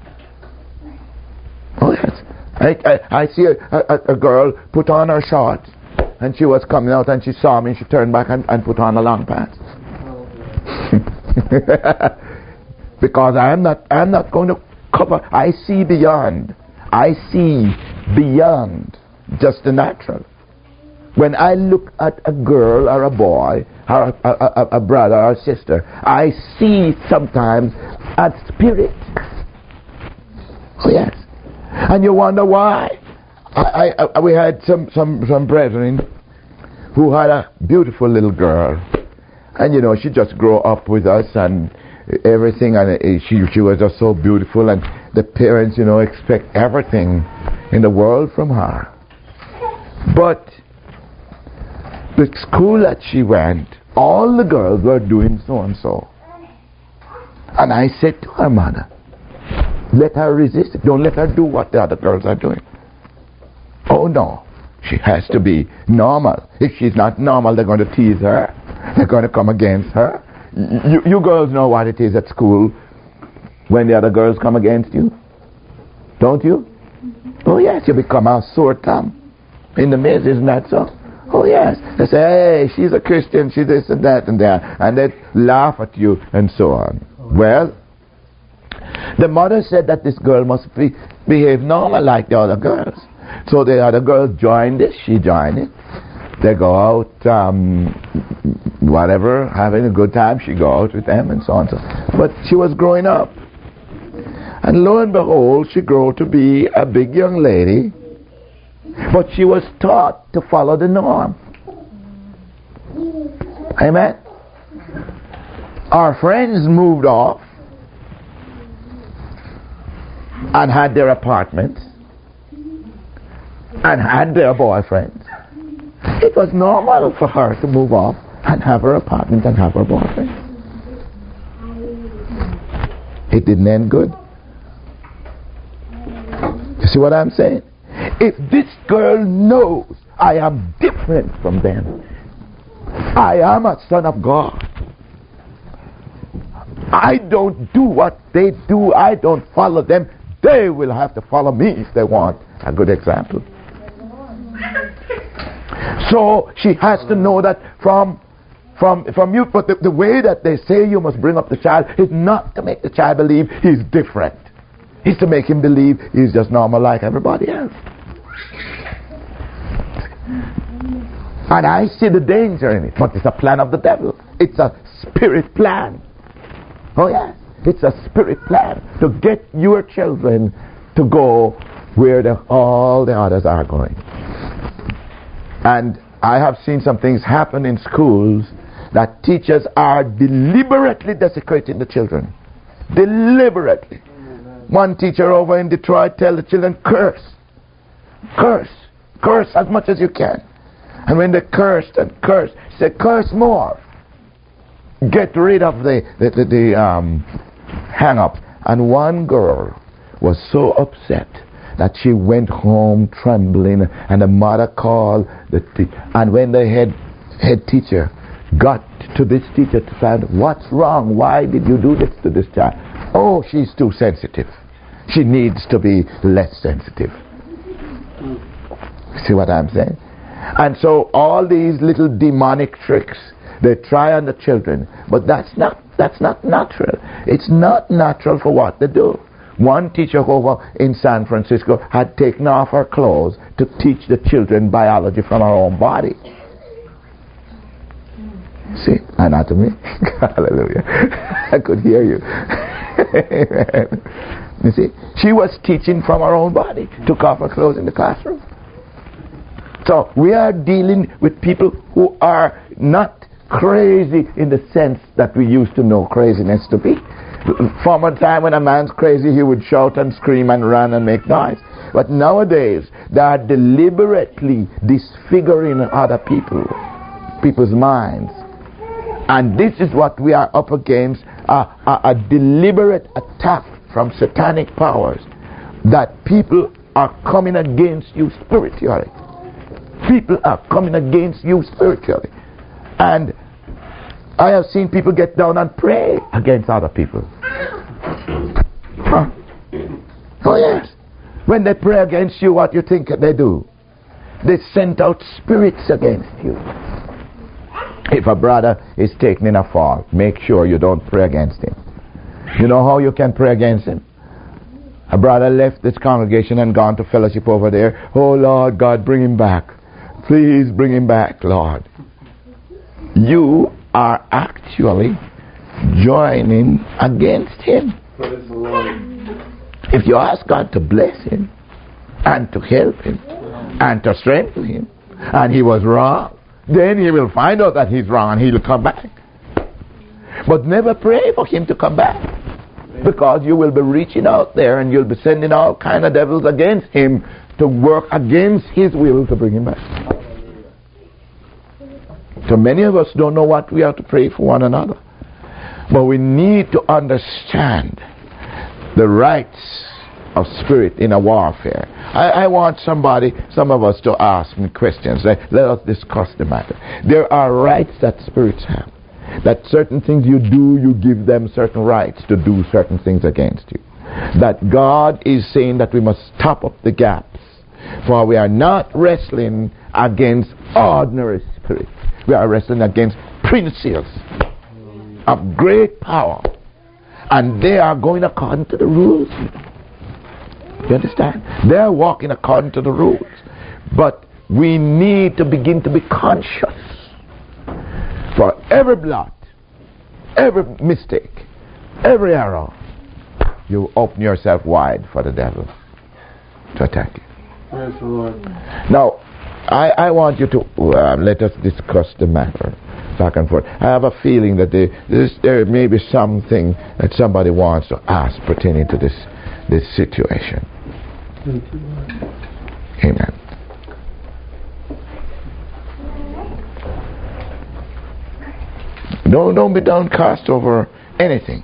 Oh yes. I, I, I see a, a, a girl put on her shorts and she was coming out and she saw me and she turned back and, and put on a long pants. Because I am not I am not going to cover. I see beyond. I see beyond just the natural. When I look at a girl or a boy or a, a, a, a brother or a sister, I see sometimes a spirit. Oh yes. And you wonder why. I, I, I, we had some, some, some brethren who had a beautiful little girl. And you know, she just grew up with us and everything, and she she was just so beautiful, and the parents, you know, expect everything in the world from her. But the school that she went, all the girls were doing so and so. And I said to her mother, let her resist it. Don't let her do what the other girls are doing. Oh no, she has to be normal. If she's not normal, they're going to tease her. They're going to come against her. You, you girls know what it is at school when the other girls come against you. Don't you? Oh yes, you become a sore thumb in the midst, isn't that so? Oh yes. They say, hey, she's a Christian, she's this and that and that. And they laugh at you and so on. Well, the mother said that this girl must be, behave normal like the other girls. So the other girls joined it, she joined it. They go out, um, whatever, having a good time. She go out with them and so on. So, but she was growing up. And lo and behold, she grew to be a big young lady. But she was taught to follow the norm. Amen? Our friends moved off and had their apartments and had their boyfriends. It was normal for her to move off and have her apartment and have her boyfriend. It didn't end good. You see what I'm saying? If this girl knows I am different from them, I am a son of God, I don't do what they do. I don't follow them. They will have to follow me if they want a good example. So she has to know that from from from you. But the, the way that they say you must bring up the child is not to make the child believe he's different. It's to make him believe he's just normal like everybody else. And I see the danger in it. But it's a plan of the devil. It's a spirit plan. Oh yes, it's a spirit plan to get your children to go where the, all the others are going. And I have seen some things happen in schools that teachers are deliberately desecrating the children. Deliberately. One teacher over in Detroit tell the children, curse. Curse. Curse as much as you can. And when they cursed and cursed, she said, curse more. Get rid of the, the, the, the um, hang-ups. And one girl was so upset that she went home trembling, and the mother called the te- and when the head head teacher got to this teacher to find what's wrong, why did you do this to this child? Oh, she's too sensitive. She needs to be less sensitive. See what I'm saying? And so all these little demonic tricks they try on the children, but that's not that's not natural. It's not natural for what they do. One teacher over in San Francisco had taken off her clothes to teach the children biology from her own body. See? Anatomy. Hallelujah. I could hear you. You see? She was teaching from her own body. Took off her clothes in the classroom. So we are dealing with people who are not crazy in the sense that we used to know craziness to be. Former time when a man's crazy, he would shout and scream and run and make noise. But nowadays, they are deliberately disfiguring other people, people's minds. And this is what we are up against, a, a, a deliberate attack from satanic powers, that people are coming against you spiritually. People are coming against you spiritually. And I have seen people get down and pray against other people. Huh. Oh yes. When they pray against you, what you think they do? They send out spirits against you. If a brother is taken in a fault, make sure you don't pray against him. You know how you can pray against him? A brother left this congregation and gone to fellowship over there. Oh Lord God, bring him back. Please bring him back, Lord. You are actually joining against him. If you ask God to bless him and to help him and to strengthen him, and he was wrong, then he will find out that he's wrong and he'll come back. But never pray for him to come back, because you will be reaching out there and you'll be sending all kind of devils against him to work against his will to bring him back. So many of us don't know what we have to pray for one another. But we need to understand the rights of spirit in a warfare. I, I want somebody, some of us, to ask me questions. Let, let us discuss the matter. There are rights that spirits have. That certain things you do, you give them certain rights to do certain things against you. That God is saying that we must stop up the gaps. For we are not wrestling against ordinary spirits. We are wrestling against princes of great power. And they are going according to the rules. You understand? They are walking according to the rules. But we need to begin to be conscious. For every blot, every mistake, every error, you open yourself wide for the devil to attack you. Praise the Lord. Now, I, I want you to uh, let us discuss the matter back and forth. I have a feeling that there, this, there may be something that somebody wants to ask pertaining to this this situation. Amen. Don't, don't be downcast over anything.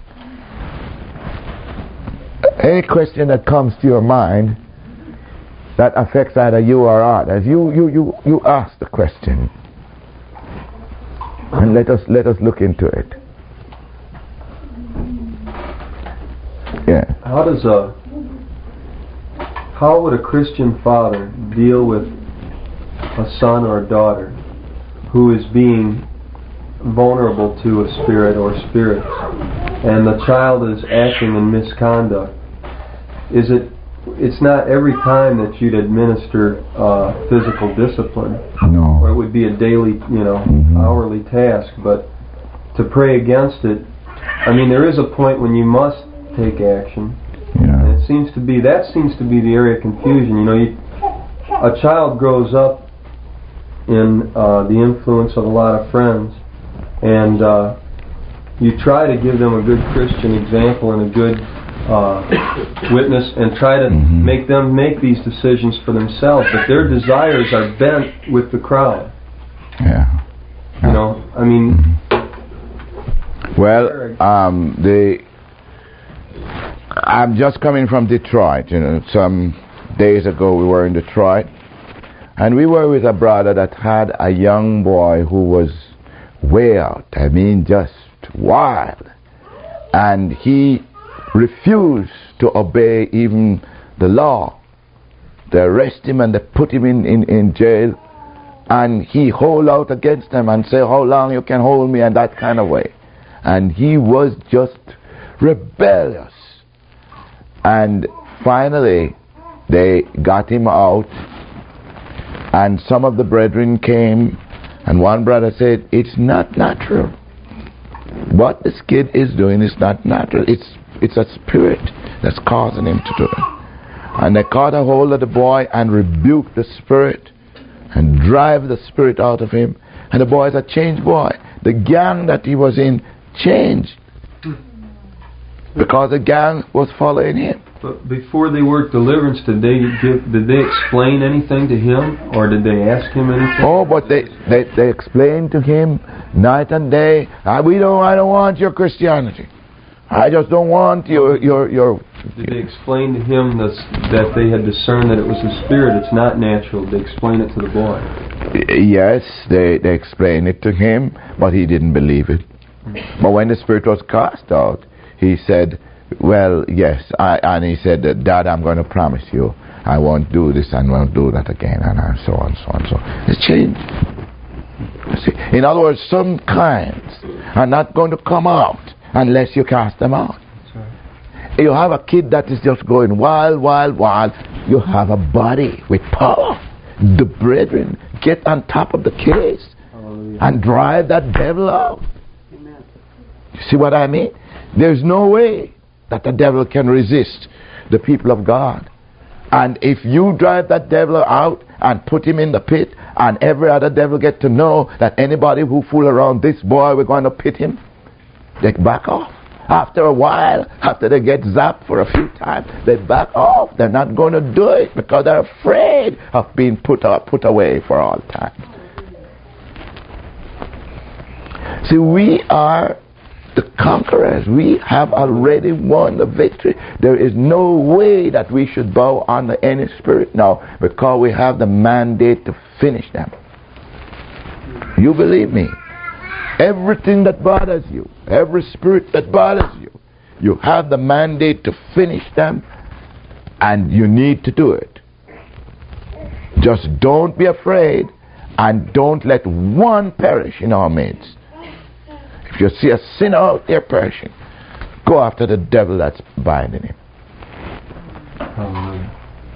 Any question that comes to your mind that affects either you or others, you you you you ask the question, and let us let us look into it. Yeah. How does a how would a Christian father deal with a son or a daughter who is being vulnerable to a spirit or spirits, and the child is acting in misconduct? Is it? It's not every time that you'd administer uh, physical discipline, No. or it would be a daily, you know, Mhm. hourly task. But to pray against it, I mean, there is a point when you must take action. And Yeah. it seems to be, that seems to be the area of confusion. You know, you, a child grows up in uh, the influence of a lot of friends, and uh, you try to give them a good Christian example and a good uh, witness, and try to Mhm. make them make these decisions for themselves. But their desires are bent with the crowd. Yeah. You know, I mean, Well, um, the I'm just coming from Detroit. You know, some days ago we were in Detroit, and we were with a brother that had a young boy who was way out. I mean, just wild, and he refused to obey even the law. They arrest him and they put him in, in, in jail, and he hold out against them and say, how long you can hold me, and that kind of way. And he was just rebellious. And finally they got him out, and some of the brethren came, and one brother said, it's not natural. What this kid is doing is not natural. It's it's a spirit that's causing him to do it. And they caught a hold of the boy and rebuked the spirit and drive the spirit out of him. And the boy is a changed boy. The gang that he was in changed because the gang was following him. but before they worked deliverance, did they give? Did they explain anything to him, or did they ask him anything? Oh, but they, they, they explained to him night and day, ah, we don't I don't want your Christianity. I just don't want your your your Did they explain to him this, that they had discerned that it was a spirit, it's not natural? Did they explain it to the boy? Yes, they, they explained it to him, but he didn't believe it. But when the spirit was cast out, he said, well, yes, I, and he said, Dad, I'm going to promise you, I won't do this and won't do that again, and so on, so on, so on. It's changed. You see? In other words, some kinds are not going to come out unless you cast them out. You have a kid that is just going wild, wild, wild. You have a body with power. The brethren get on top of the case Hallelujah. and drive that devil out. Amen. You see what I mean? There's no way that the devil can resist the people of God. And if you drive that devil out and put him in the pit, and every other devil get to know that anybody who fool around this boy, we're going to pit him, they back off. After a while, after they get zapped for a few times, they back off. They're not going to do it because they're afraid of being put out, put away for all time. See, we are the conquerors. We have already won the victory. There is no way that we should bow under any spirit now, because we have the mandate to finish them. You believe me? Everything that bothers you, every spirit that bothers you, you have the mandate to finish them, and you need to do it. Just don't be afraid, and don't let one perish in our midst. If you see a sinner out there perishing, go after the devil that's binding him. Hallelujah.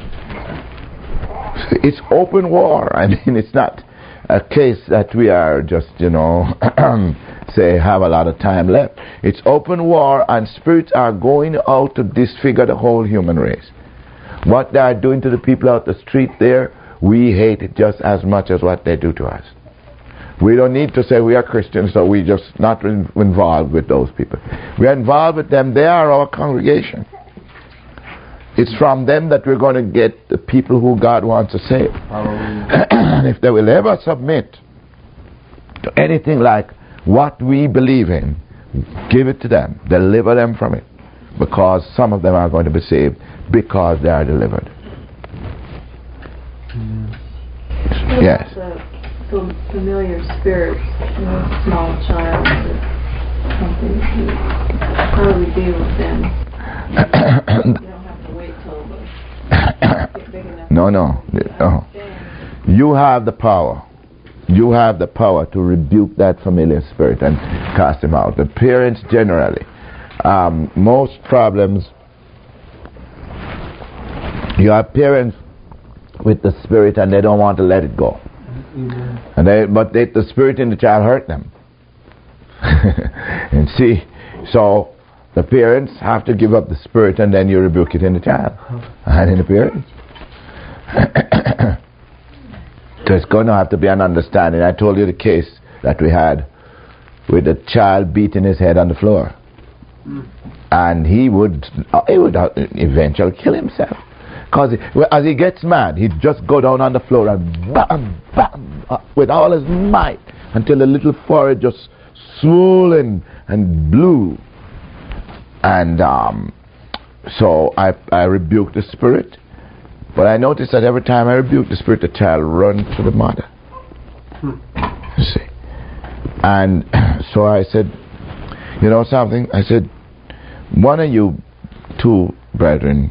It's open war. I mean, it's not a case that we are just, you know, say have a lot of time left. It's open war, and spirits are going out to disfigure the whole human race. What they are doing to the people out the street there, we hate it just as much as what they do to us. We don't need to say we are Christians, so we just not in, involved with those people. We are involved with them. They are our congregation. It's from them that we're going to get the people who God wants to save. And if they will ever submit to anything like what we believe in, give it to them. Deliver them from it. Because some of them are going to be saved because they are delivered. What Yes. about the fam- familiar spirits, you know, small child or something? How do we deal with them? don't have to wait till the get big enough. No, no, no. You have the power. You have the power to rebuke that familiar spirit and cast him out. The parents generally, um, most problems, you have parents with the spirit and they don't want to let it go. Mm-hmm. And they, but they, the spirit in the child hurt them. And see, so the parents have to give up the spirit and then you rebuke it in the child and in the parents. So it's going to have to be an understanding. I told you the case that we had with the child beating his head on the floor. Mm. And he would uh, he would uh, eventually kill himself. Because as he gets mad, he'd just go down on the floor and bam, bam, uh, with all his might until the little forehead just swollen and blue. And um, so I, I rebuked the spirit. But I noticed that every time I rebuked the spirit, the child run to the mother. Hmm. You see. And so I said, you know something? I said, one of you two brethren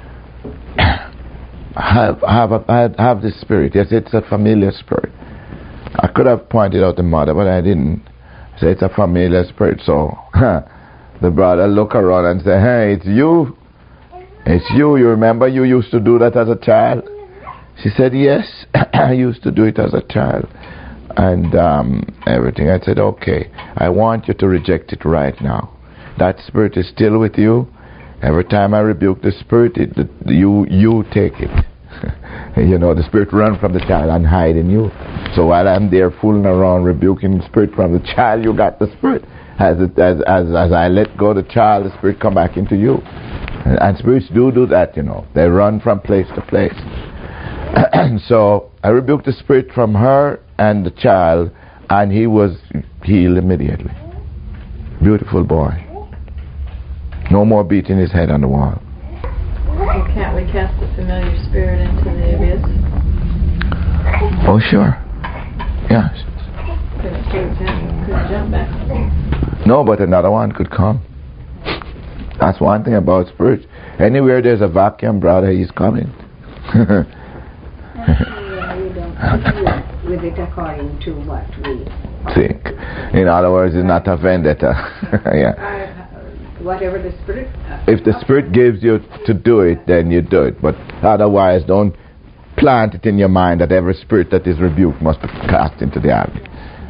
have have a, have this spirit. Yes, it's a familiar spirit. I could have pointed out the mother, but I didn't. I said, it's a familiar spirit. So the brother look around and say, hey, it's you. It's you, you remember you used to do that as a child? She said, yes, I used to do it as a child. And um, everything. I said, okay, I want you to reject it right now. That spirit is still with you. Every time I rebuke the spirit, it, the, you you take it. You know, the spirit run from the child and hide in you. So while I'm there fooling around, rebuking the spirit from the child, you got the spirit. As, it, as, as, as I let go the child, the spirit come back into you. And spirits do do that, you know. They run from place to place. And so I rebuked the spirit from her and the child, and he was healed immediately. Beautiful boy. No more beating his head on the wall. Well, can't we cast the familiar spirit into the abyss? Oh, sure. Yes. Could it could jump back? No, but another one could come. That's one thing about spirit. Anywhere there's a vacuum, brother, he's coming. Yeah, we don't deal with it according to what we think. In other words, it's not a vendetta. Yeah. Uh, whatever the spirit. Uh, if the spirit gives you to do it, then you do it. But otherwise, don't plant it in your mind that every spirit that is rebuked must be cast into the abyss.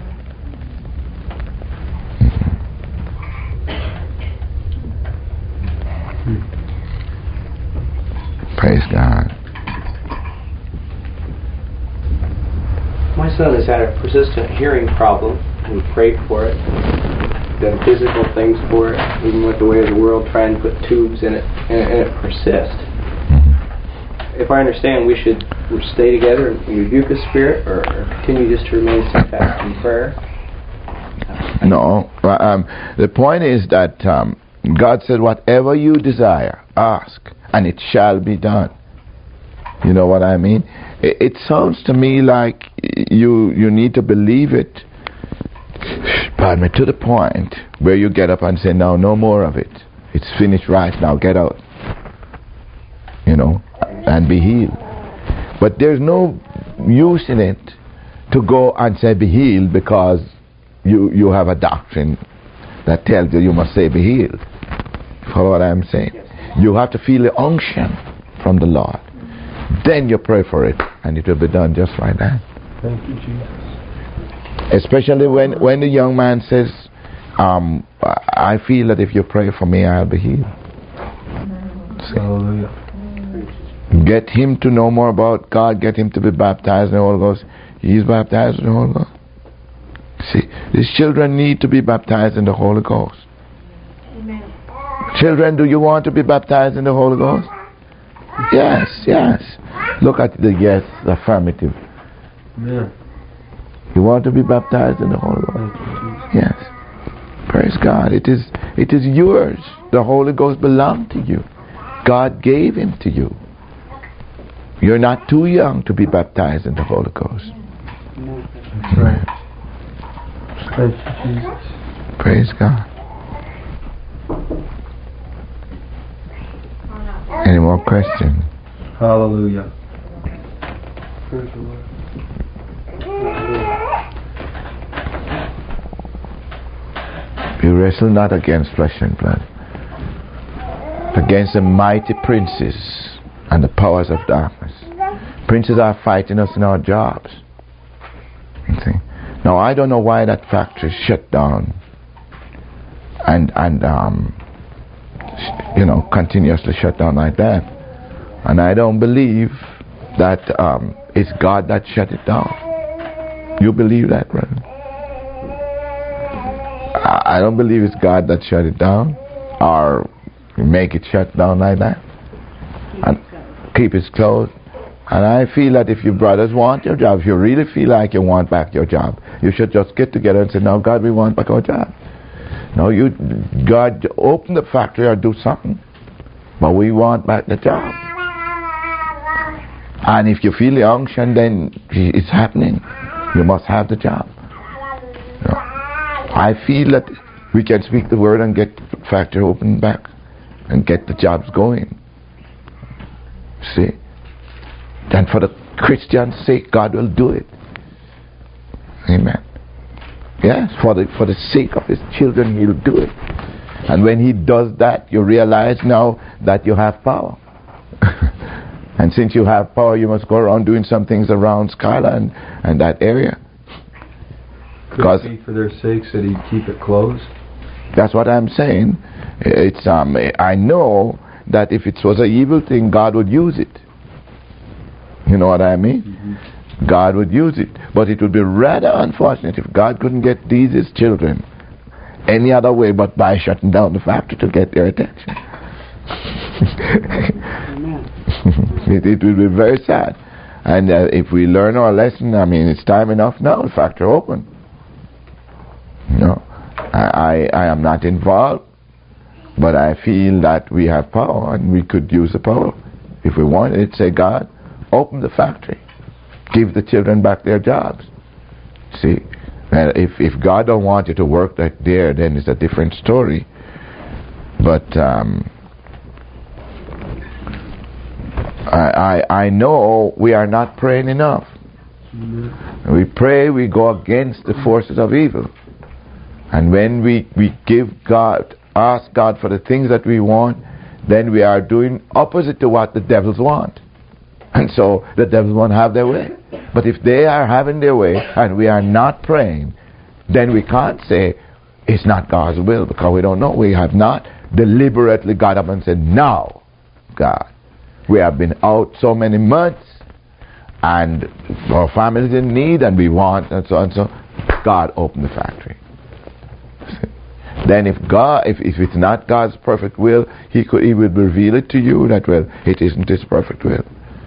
Praise God. My son has had a persistent hearing problem. We prayed for it, done physical things for it, even went the way of the world trying to put tubes in it, and, and it persists. Mm-hmm. If I understand, we should stay together and rebuke the spirit, or, or continue just to remain steadfast in prayer? No. Um, the point is that um, God said, whatever you desire, ask, and it shall be done. You know what I mean? It, it sounds to me like you you need to believe it, pardon me, to the point where you get up and say, no, no more of it. It's finished right now, get out. You know, and be healed. But there's no use in it to go and say be healed because you, you have a doctrine that tells you you must say be healed. Follow what I'm saying? You have to feel the unction from the Lord. Then you pray for it, and it will be done just like that. Thank you, Jesus. Especially when, when the young man says, um, I feel that if you pray for me, I'll be healed. Hallelujah. Get him to know more about God, get him to be baptized in the Holy Ghost. He's baptized in the Holy Ghost. See, these children need to be baptized in the Holy Ghost. Amen. Children, do you want to be baptized in the Holy Ghost? Yes, yes. Look at the yes, affirmative. Amen. You want to be baptized in the Holy Ghost? Yes. Praise God. It is it is yours. The Holy Ghost belongs to you. God gave him to you. You're not too young to be baptized in the Holy Ghost. That's right. Thank you, Jesus. Praise God. Any more questions? Hallelujah. Praise the Lord. You wrestle not against flesh and blood, against the mighty princes and the powers of darkness. Princes are fighting us in our jobs. Okay. Now I don't know why that factory shut down and and um you know continuously shut down like that, and I don't believe that um it's God that shut it down. You believe that, brother? I don't believe it's God that shut it down or make it shut down like that. Keep And it closed. keep it closed. And I feel that if your brothers want your job, if you really feel like you want back your job, you should just get together and say, no, God, we want back our job. No, you, God, open the factory or do something. But we want back the job. And if you feel the unction, then it's happening. You must have the job. No. I feel that we can speak the word and get the factory open back and get the jobs going. See? And for the Christian's sake, God will do it. Amen. Yes, for the for the sake of His children, He'll do it. And when He does that, you realize now that you have power. And since you have power, you must go around doing some things around Skylar and, and that area. Could it be for their sakes that He'd keep it closed? That's what I'm saying. It's um. I know that if it was an evil thing, God would use it. You know what I mean? Mm-hmm. God would use it. But it would be rather unfortunate if God couldn't get these His children any other way but by shutting down the factory to get their attention. it, it would be very sad. And uh, if we learn our lesson, I mean, it's time enough now, the factory open. No, I, I, I am not involved, but I feel that we have power and we could use the power. If we wanted it, say, God, open the factory. Give the children back their jobs. See, uh, if if God don't want you to work that there, then it's a different story. But um, I, I I know we are not praying enough. Mm-hmm. We pray, we go against the forces of evil. And when we, we give God, ask God for the things that we want, then we are doing opposite to what the devils want. And so the devils won't have their way. But if they are having their way and we are not praying, then we can't say it's not God's will, because we don't know. We have not deliberately got up and said, no, God, we have been out so many months and our family's in need and we want, and so and so. God, open the factory. Then if God, if, if it's not God's perfect will, He could He would reveal it to you that, well, it isn't His perfect will.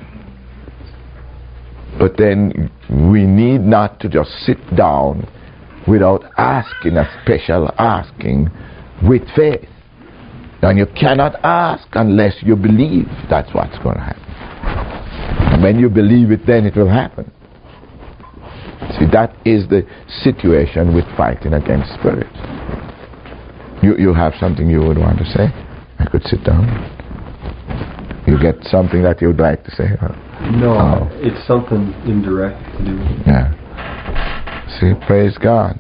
But then we need not to just sit down without asking a special asking with faith. And you cannot ask unless you believe that's what's going to happen. And when you believe it, then it will happen. See, that is the situation with fighting against spirits. You you have something you would want to say? I could sit down. You get something that you would like to say? No, oh. It's something indirect to do. Yeah. See, praise God.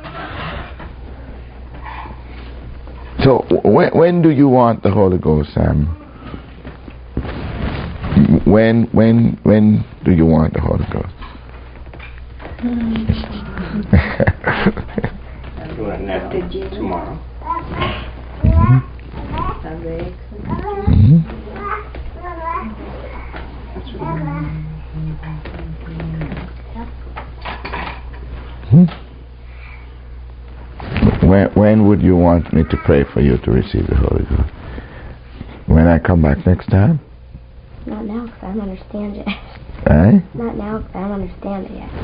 So, when when do you want the Holy Ghost, Sam? When when when do you want the Holy Ghost? I'm doing it now. Tomorrow. Mm-hmm. Sunday. Mm-hmm. Hmm? When when would you want me to pray for you to receive the Holy Ghost? When I come back next time? Not now, because I don't understand yet. Eh? Not now, because I don't understand it yet.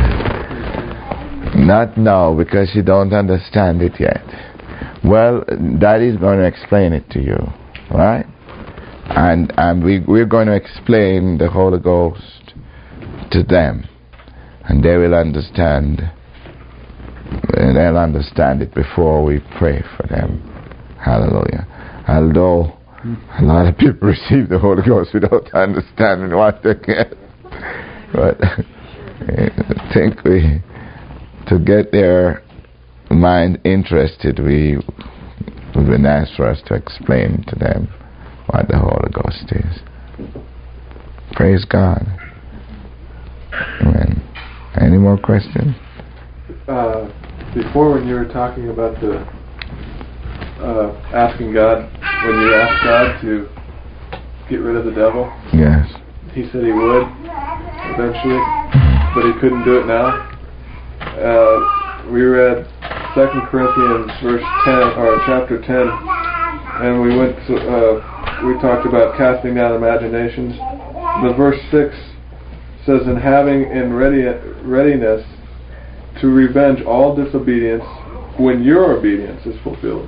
Not now, because you don't understand it yet. Well, Daddy's going to explain it to you, right? And and we we're going to explain the Holy Ghost to them, and they will understand. And they'll understand it before we pray for them. Hallelujah. Although A lot of people receive the Holy Ghost without understanding what they get. But I think we, to get their mind interested, we it would be nice for us to explain to them what the Holy Ghost is. Praise God. Amen. Any more questions? Uh, before, when you were talking about the uh, asking God, when you asked God to get rid of the devil, yes, He said He would eventually, but He couldn't do it now. Uh, we read Second Corinthians verse ten, or chapter ten, and we went to, uh, we talked about casting down imaginations. The verse six says, "And having in ready, readiness to revenge all disobedience when your obedience is fulfilled."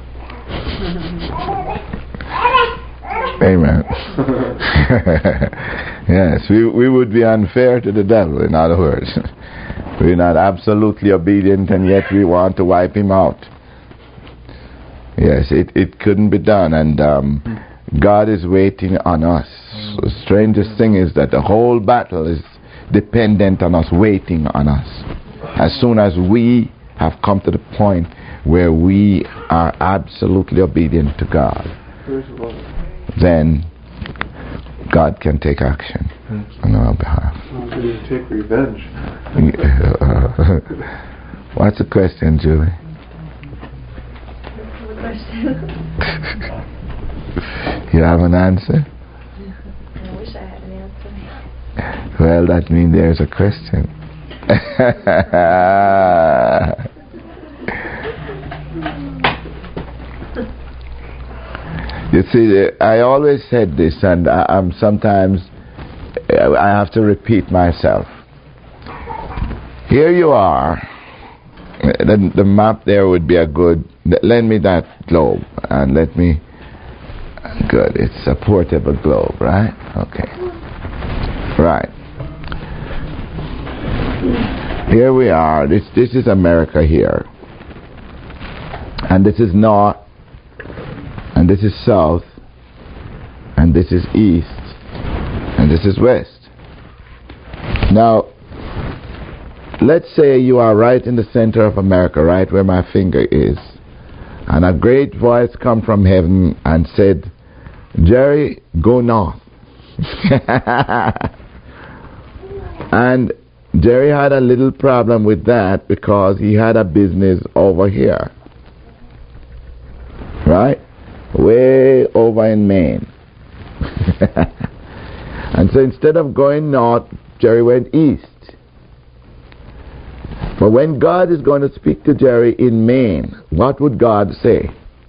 Amen. Yes, we we would be unfair to the devil, in other words. We're not absolutely obedient and yet we want to wipe him out. Yes, it, it couldn't be done, and um, God is waiting on us. The strangest thing is that the whole battle is dependent on us, waiting on us. As soon as we have come to the point where we are absolutely obedient to God, then God can take action on our behalf. How can you take revenge? What's the question, Julie? The question. You have an answer? I wish I had an answer. Well, that means there's a question. You see, I always said this, and I, I'm sometimes I have to repeat myself. Here you are. The, the map there would be a good. Lend me that globe and let me. Good. It's a portable globe, right? Okay. Right. Here we are. This this is America here, and this is north, and this is south, and this is east, and this is west. Now, let's say you are right in the center of America, right where my finger is, and a great voice come from heaven and said, "Jerry, go north." And Jerry had a little problem with that because he had a business over here, right? Way over in Maine. And so instead of going north, Jerry went east. But when God is going to speak to Jerry in Maine, what would God say?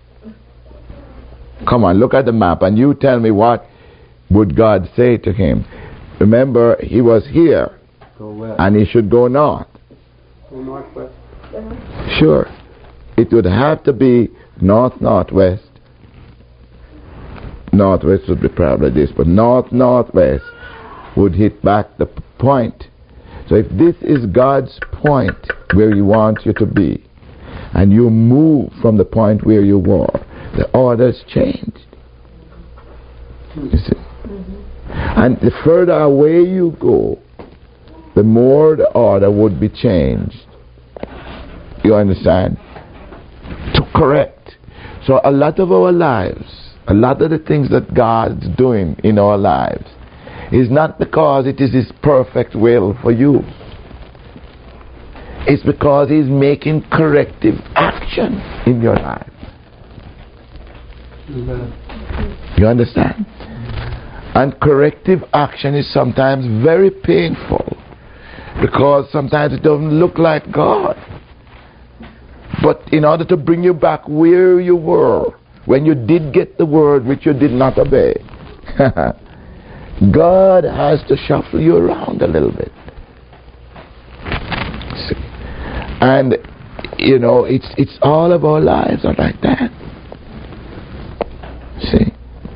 Come on, look at the map and you tell me what would God say to him. Remember, he was here. Go west. And he should go north. Go northwest. Sure. It would have to be north-northwest. Northwest would be probably this, but north-northwest would hit back the p- point. So if this is God's point where He wants you to be, and you move from the point where you were, the order's changed. You see? Mm-hmm. And the further away you go, the more the order would be changed. You understand? To correct. So a lot of our lives, a lot of the things that God's doing in our lives is not because it is His perfect will for you. It's because He's making corrective action in your life. Amen. You understand? And corrective action is sometimes very painful because sometimes it doesn't look like God. But in order to bring you back where you were when you did get the word which you did not obey, God has to shuffle you around a little bit. See? And you know, it's it's all of our lives are like that. See?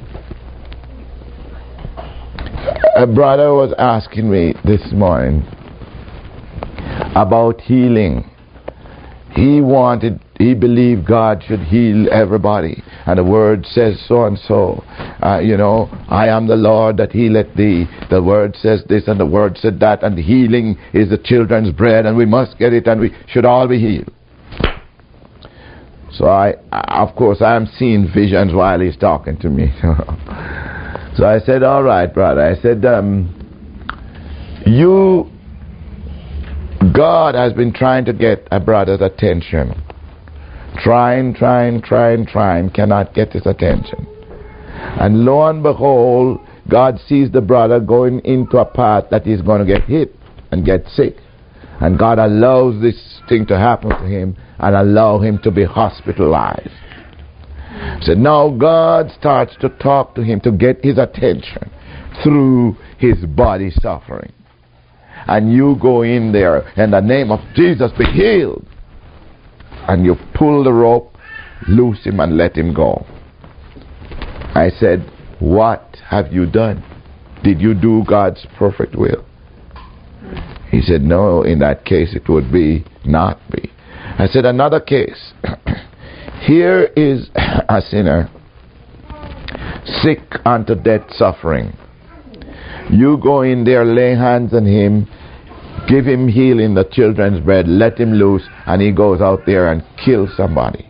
A brother was asking me this morning about healing. He wanted he believed God should heal everybody, and the word says so and so. Uh, you know, I am the Lord that healeth thee. The word says this and the word said that, and healing is the children's bread, and we must get it, and we should all be healed. So I, of course, I am seeing visions while he's talking to me. So I said, all right, brother. I said, um, you, God has been trying to get a brother's attention. Trying, trying, trying, trying, cannot get his attention. And lo and behold, God sees the brother going into a path that he's going to get hit and get sick. And God allows this thing to happen to him and allow him to be hospitalized. So now God starts to talk to him to get his attention through his body suffering. And you go in there, in the name of Jesus, be healed. And you pull the rope, loose him and let him go. I said, what have you done? Did you do God's perfect will? He said, no, in that case it would be not be. I said, another case. Here is a sinner, sick unto death, suffering. You go in there, lay hands on him, give him healing, the children's bread, let him loose, and he goes out there and kills somebody.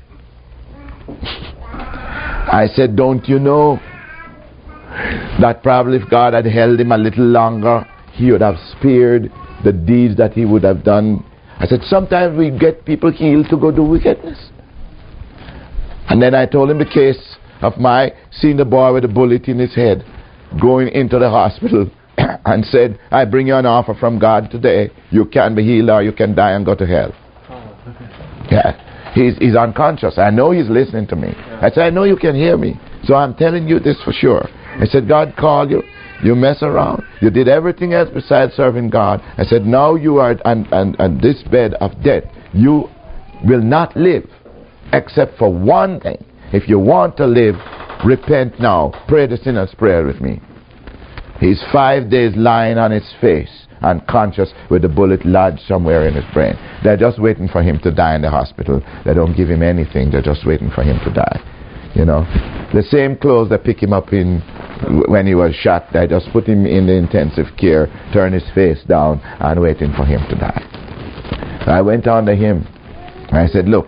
I said, don't you know that probably if God had held him a little longer, he would have spared the deeds that he would have done. I said, sometimes we get people healed to go do wickedness. And then I told him the case of my seeing the boy with a bullet in his head going into the hospital and said, I bring you an offer from God today. You can be healed or you can die and go to hell. Yeah, he's, he's unconscious. I know he's listening to me. I said, I know you can hear me. So I'm telling you this for sure. I said, God called you. You mess around. You did everything else besides serving God. I said, now you are on, on, on this bed of death. You will not live except for one thing. If you want to live, repent now. Pray the sinner's prayer with me. He's five days lying on his face, unconscious, with the bullet lodged somewhere in his brain. They're just waiting for him to die in the hospital. They don't give him anything. They're just waiting for him to die. You know, the same clothes they pick him up in when he was shot, they just put him in the intensive care, turn his face down, and waiting for him to die. I went on to him. I said, look,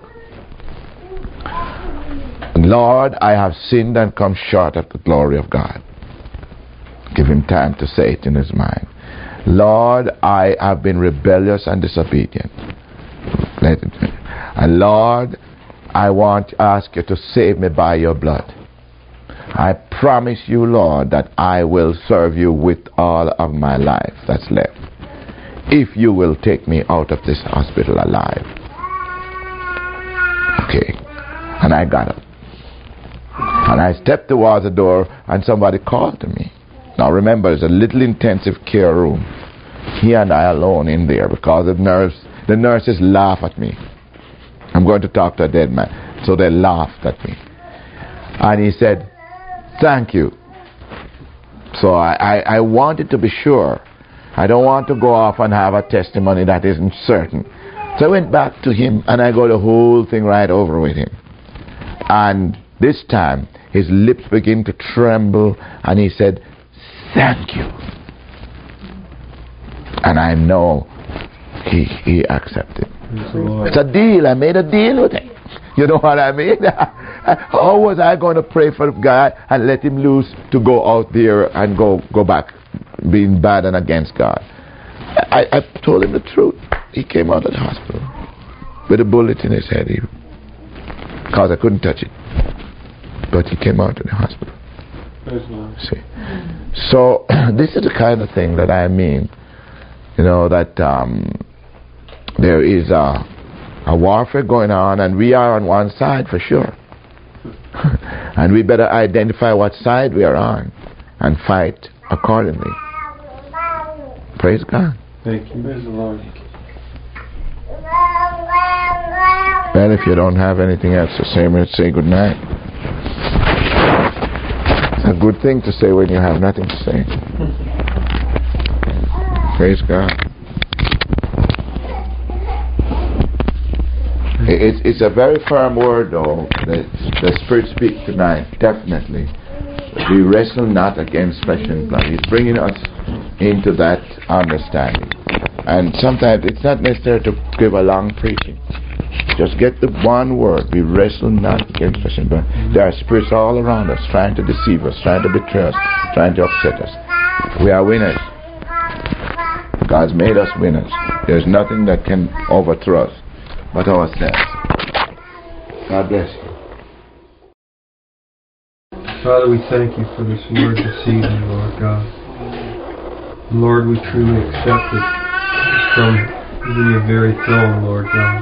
Lord, I have sinned and come short of the glory of God. Give him time to say it in his mind. Lord, I have been rebellious and disobedient. Let it be. And Lord, I want to ask you to save me by your blood. I promise you, Lord, that I will serve you with all of my life that's left, if you will take me out of this hospital alive. Okay. And I got up. And I stepped towards the door, and somebody called to me. Now remember, it's a little intensive care room. He and I alone in there, because the nurse, the nurses laugh at me. I'm going to talk to a dead man. So they laughed at me. And he said, thank you. So I, I, I wanted to be sure. I don't want to go off and have a testimony that isn't certain. So I went back to him and I got the whole thing right over with him. And this time his lips began to tremble and he said, thank you. And I know he, he accepted. It's a deal. I made a deal with him. You know what I mean? How was I going to pray for God and let him loose to go out there and go, go back being bad and against God? I, I told him the truth. He came out of the hospital with a bullet in his head, because I couldn't touch it. But he came out of the hospital. See? So this is the kind of thing that I mean. You know, that um, there is a, a warfare going on, and we are on one side for sure. And we better identify what side we are on and fight accordingly. Praise God. Thank you. Praise the Lord. Well, if you don't have anything else to say, let's say good night. It's a good thing to say when you have nothing to say. Praise God. It's, it's a very firm word, though. The, the Spirit speaks tonight, definitely. We wrestle not against flesh and blood. He's bringing us into that understanding. And sometimes it's not necessary to give a long preaching. Just get the one word. We wrestle not against flesh and blood. There are spirits all around us trying to deceive us, trying to betray us, trying to upset us. We are winners. God's made us winners. There's nothing that can overthrow us but ourselves. God bless you. Father, we thank you for this word this evening, Lord God. And Lord, we truly accept it from even your very throne, Lord God.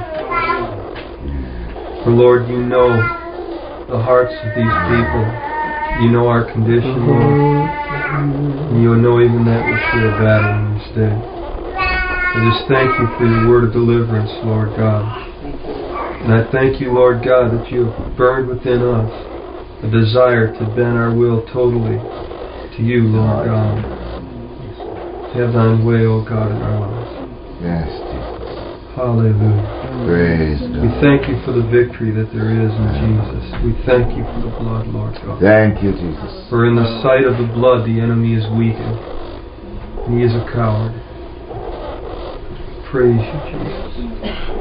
For Lord, you know the hearts of these people. You know our condition, Lord. And you know even that which we are battling this day. I just thank you for your word of deliverance, Lord God. And I thank you, Lord God, that you have burned within us a desire to bend our will totally to you, Lord God. Have thine way, O God, in our lives. Yes. Hallelujah. Praise God. We thank you for the victory that there is in Jesus. We thank you for the blood, Lord God. Thank you, Jesus. For in the sight of the blood, the enemy is weakened. And he is a coward. Praise you, Jesus.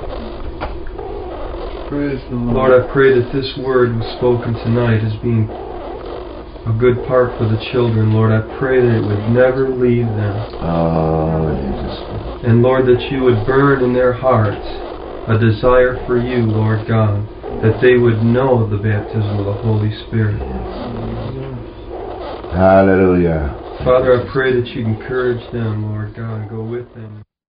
Praise the Lord. Lord, I pray that this word was spoken tonight as being a good part for the children. Lord, I pray that it would never leave them. Oh, Jesus. And Lord, that you would burn in their hearts a desire for you, Lord God, that they would know the baptism of the Holy Spirit. Hallelujah. Father, I pray that you encourage them, Lord God, and go with them.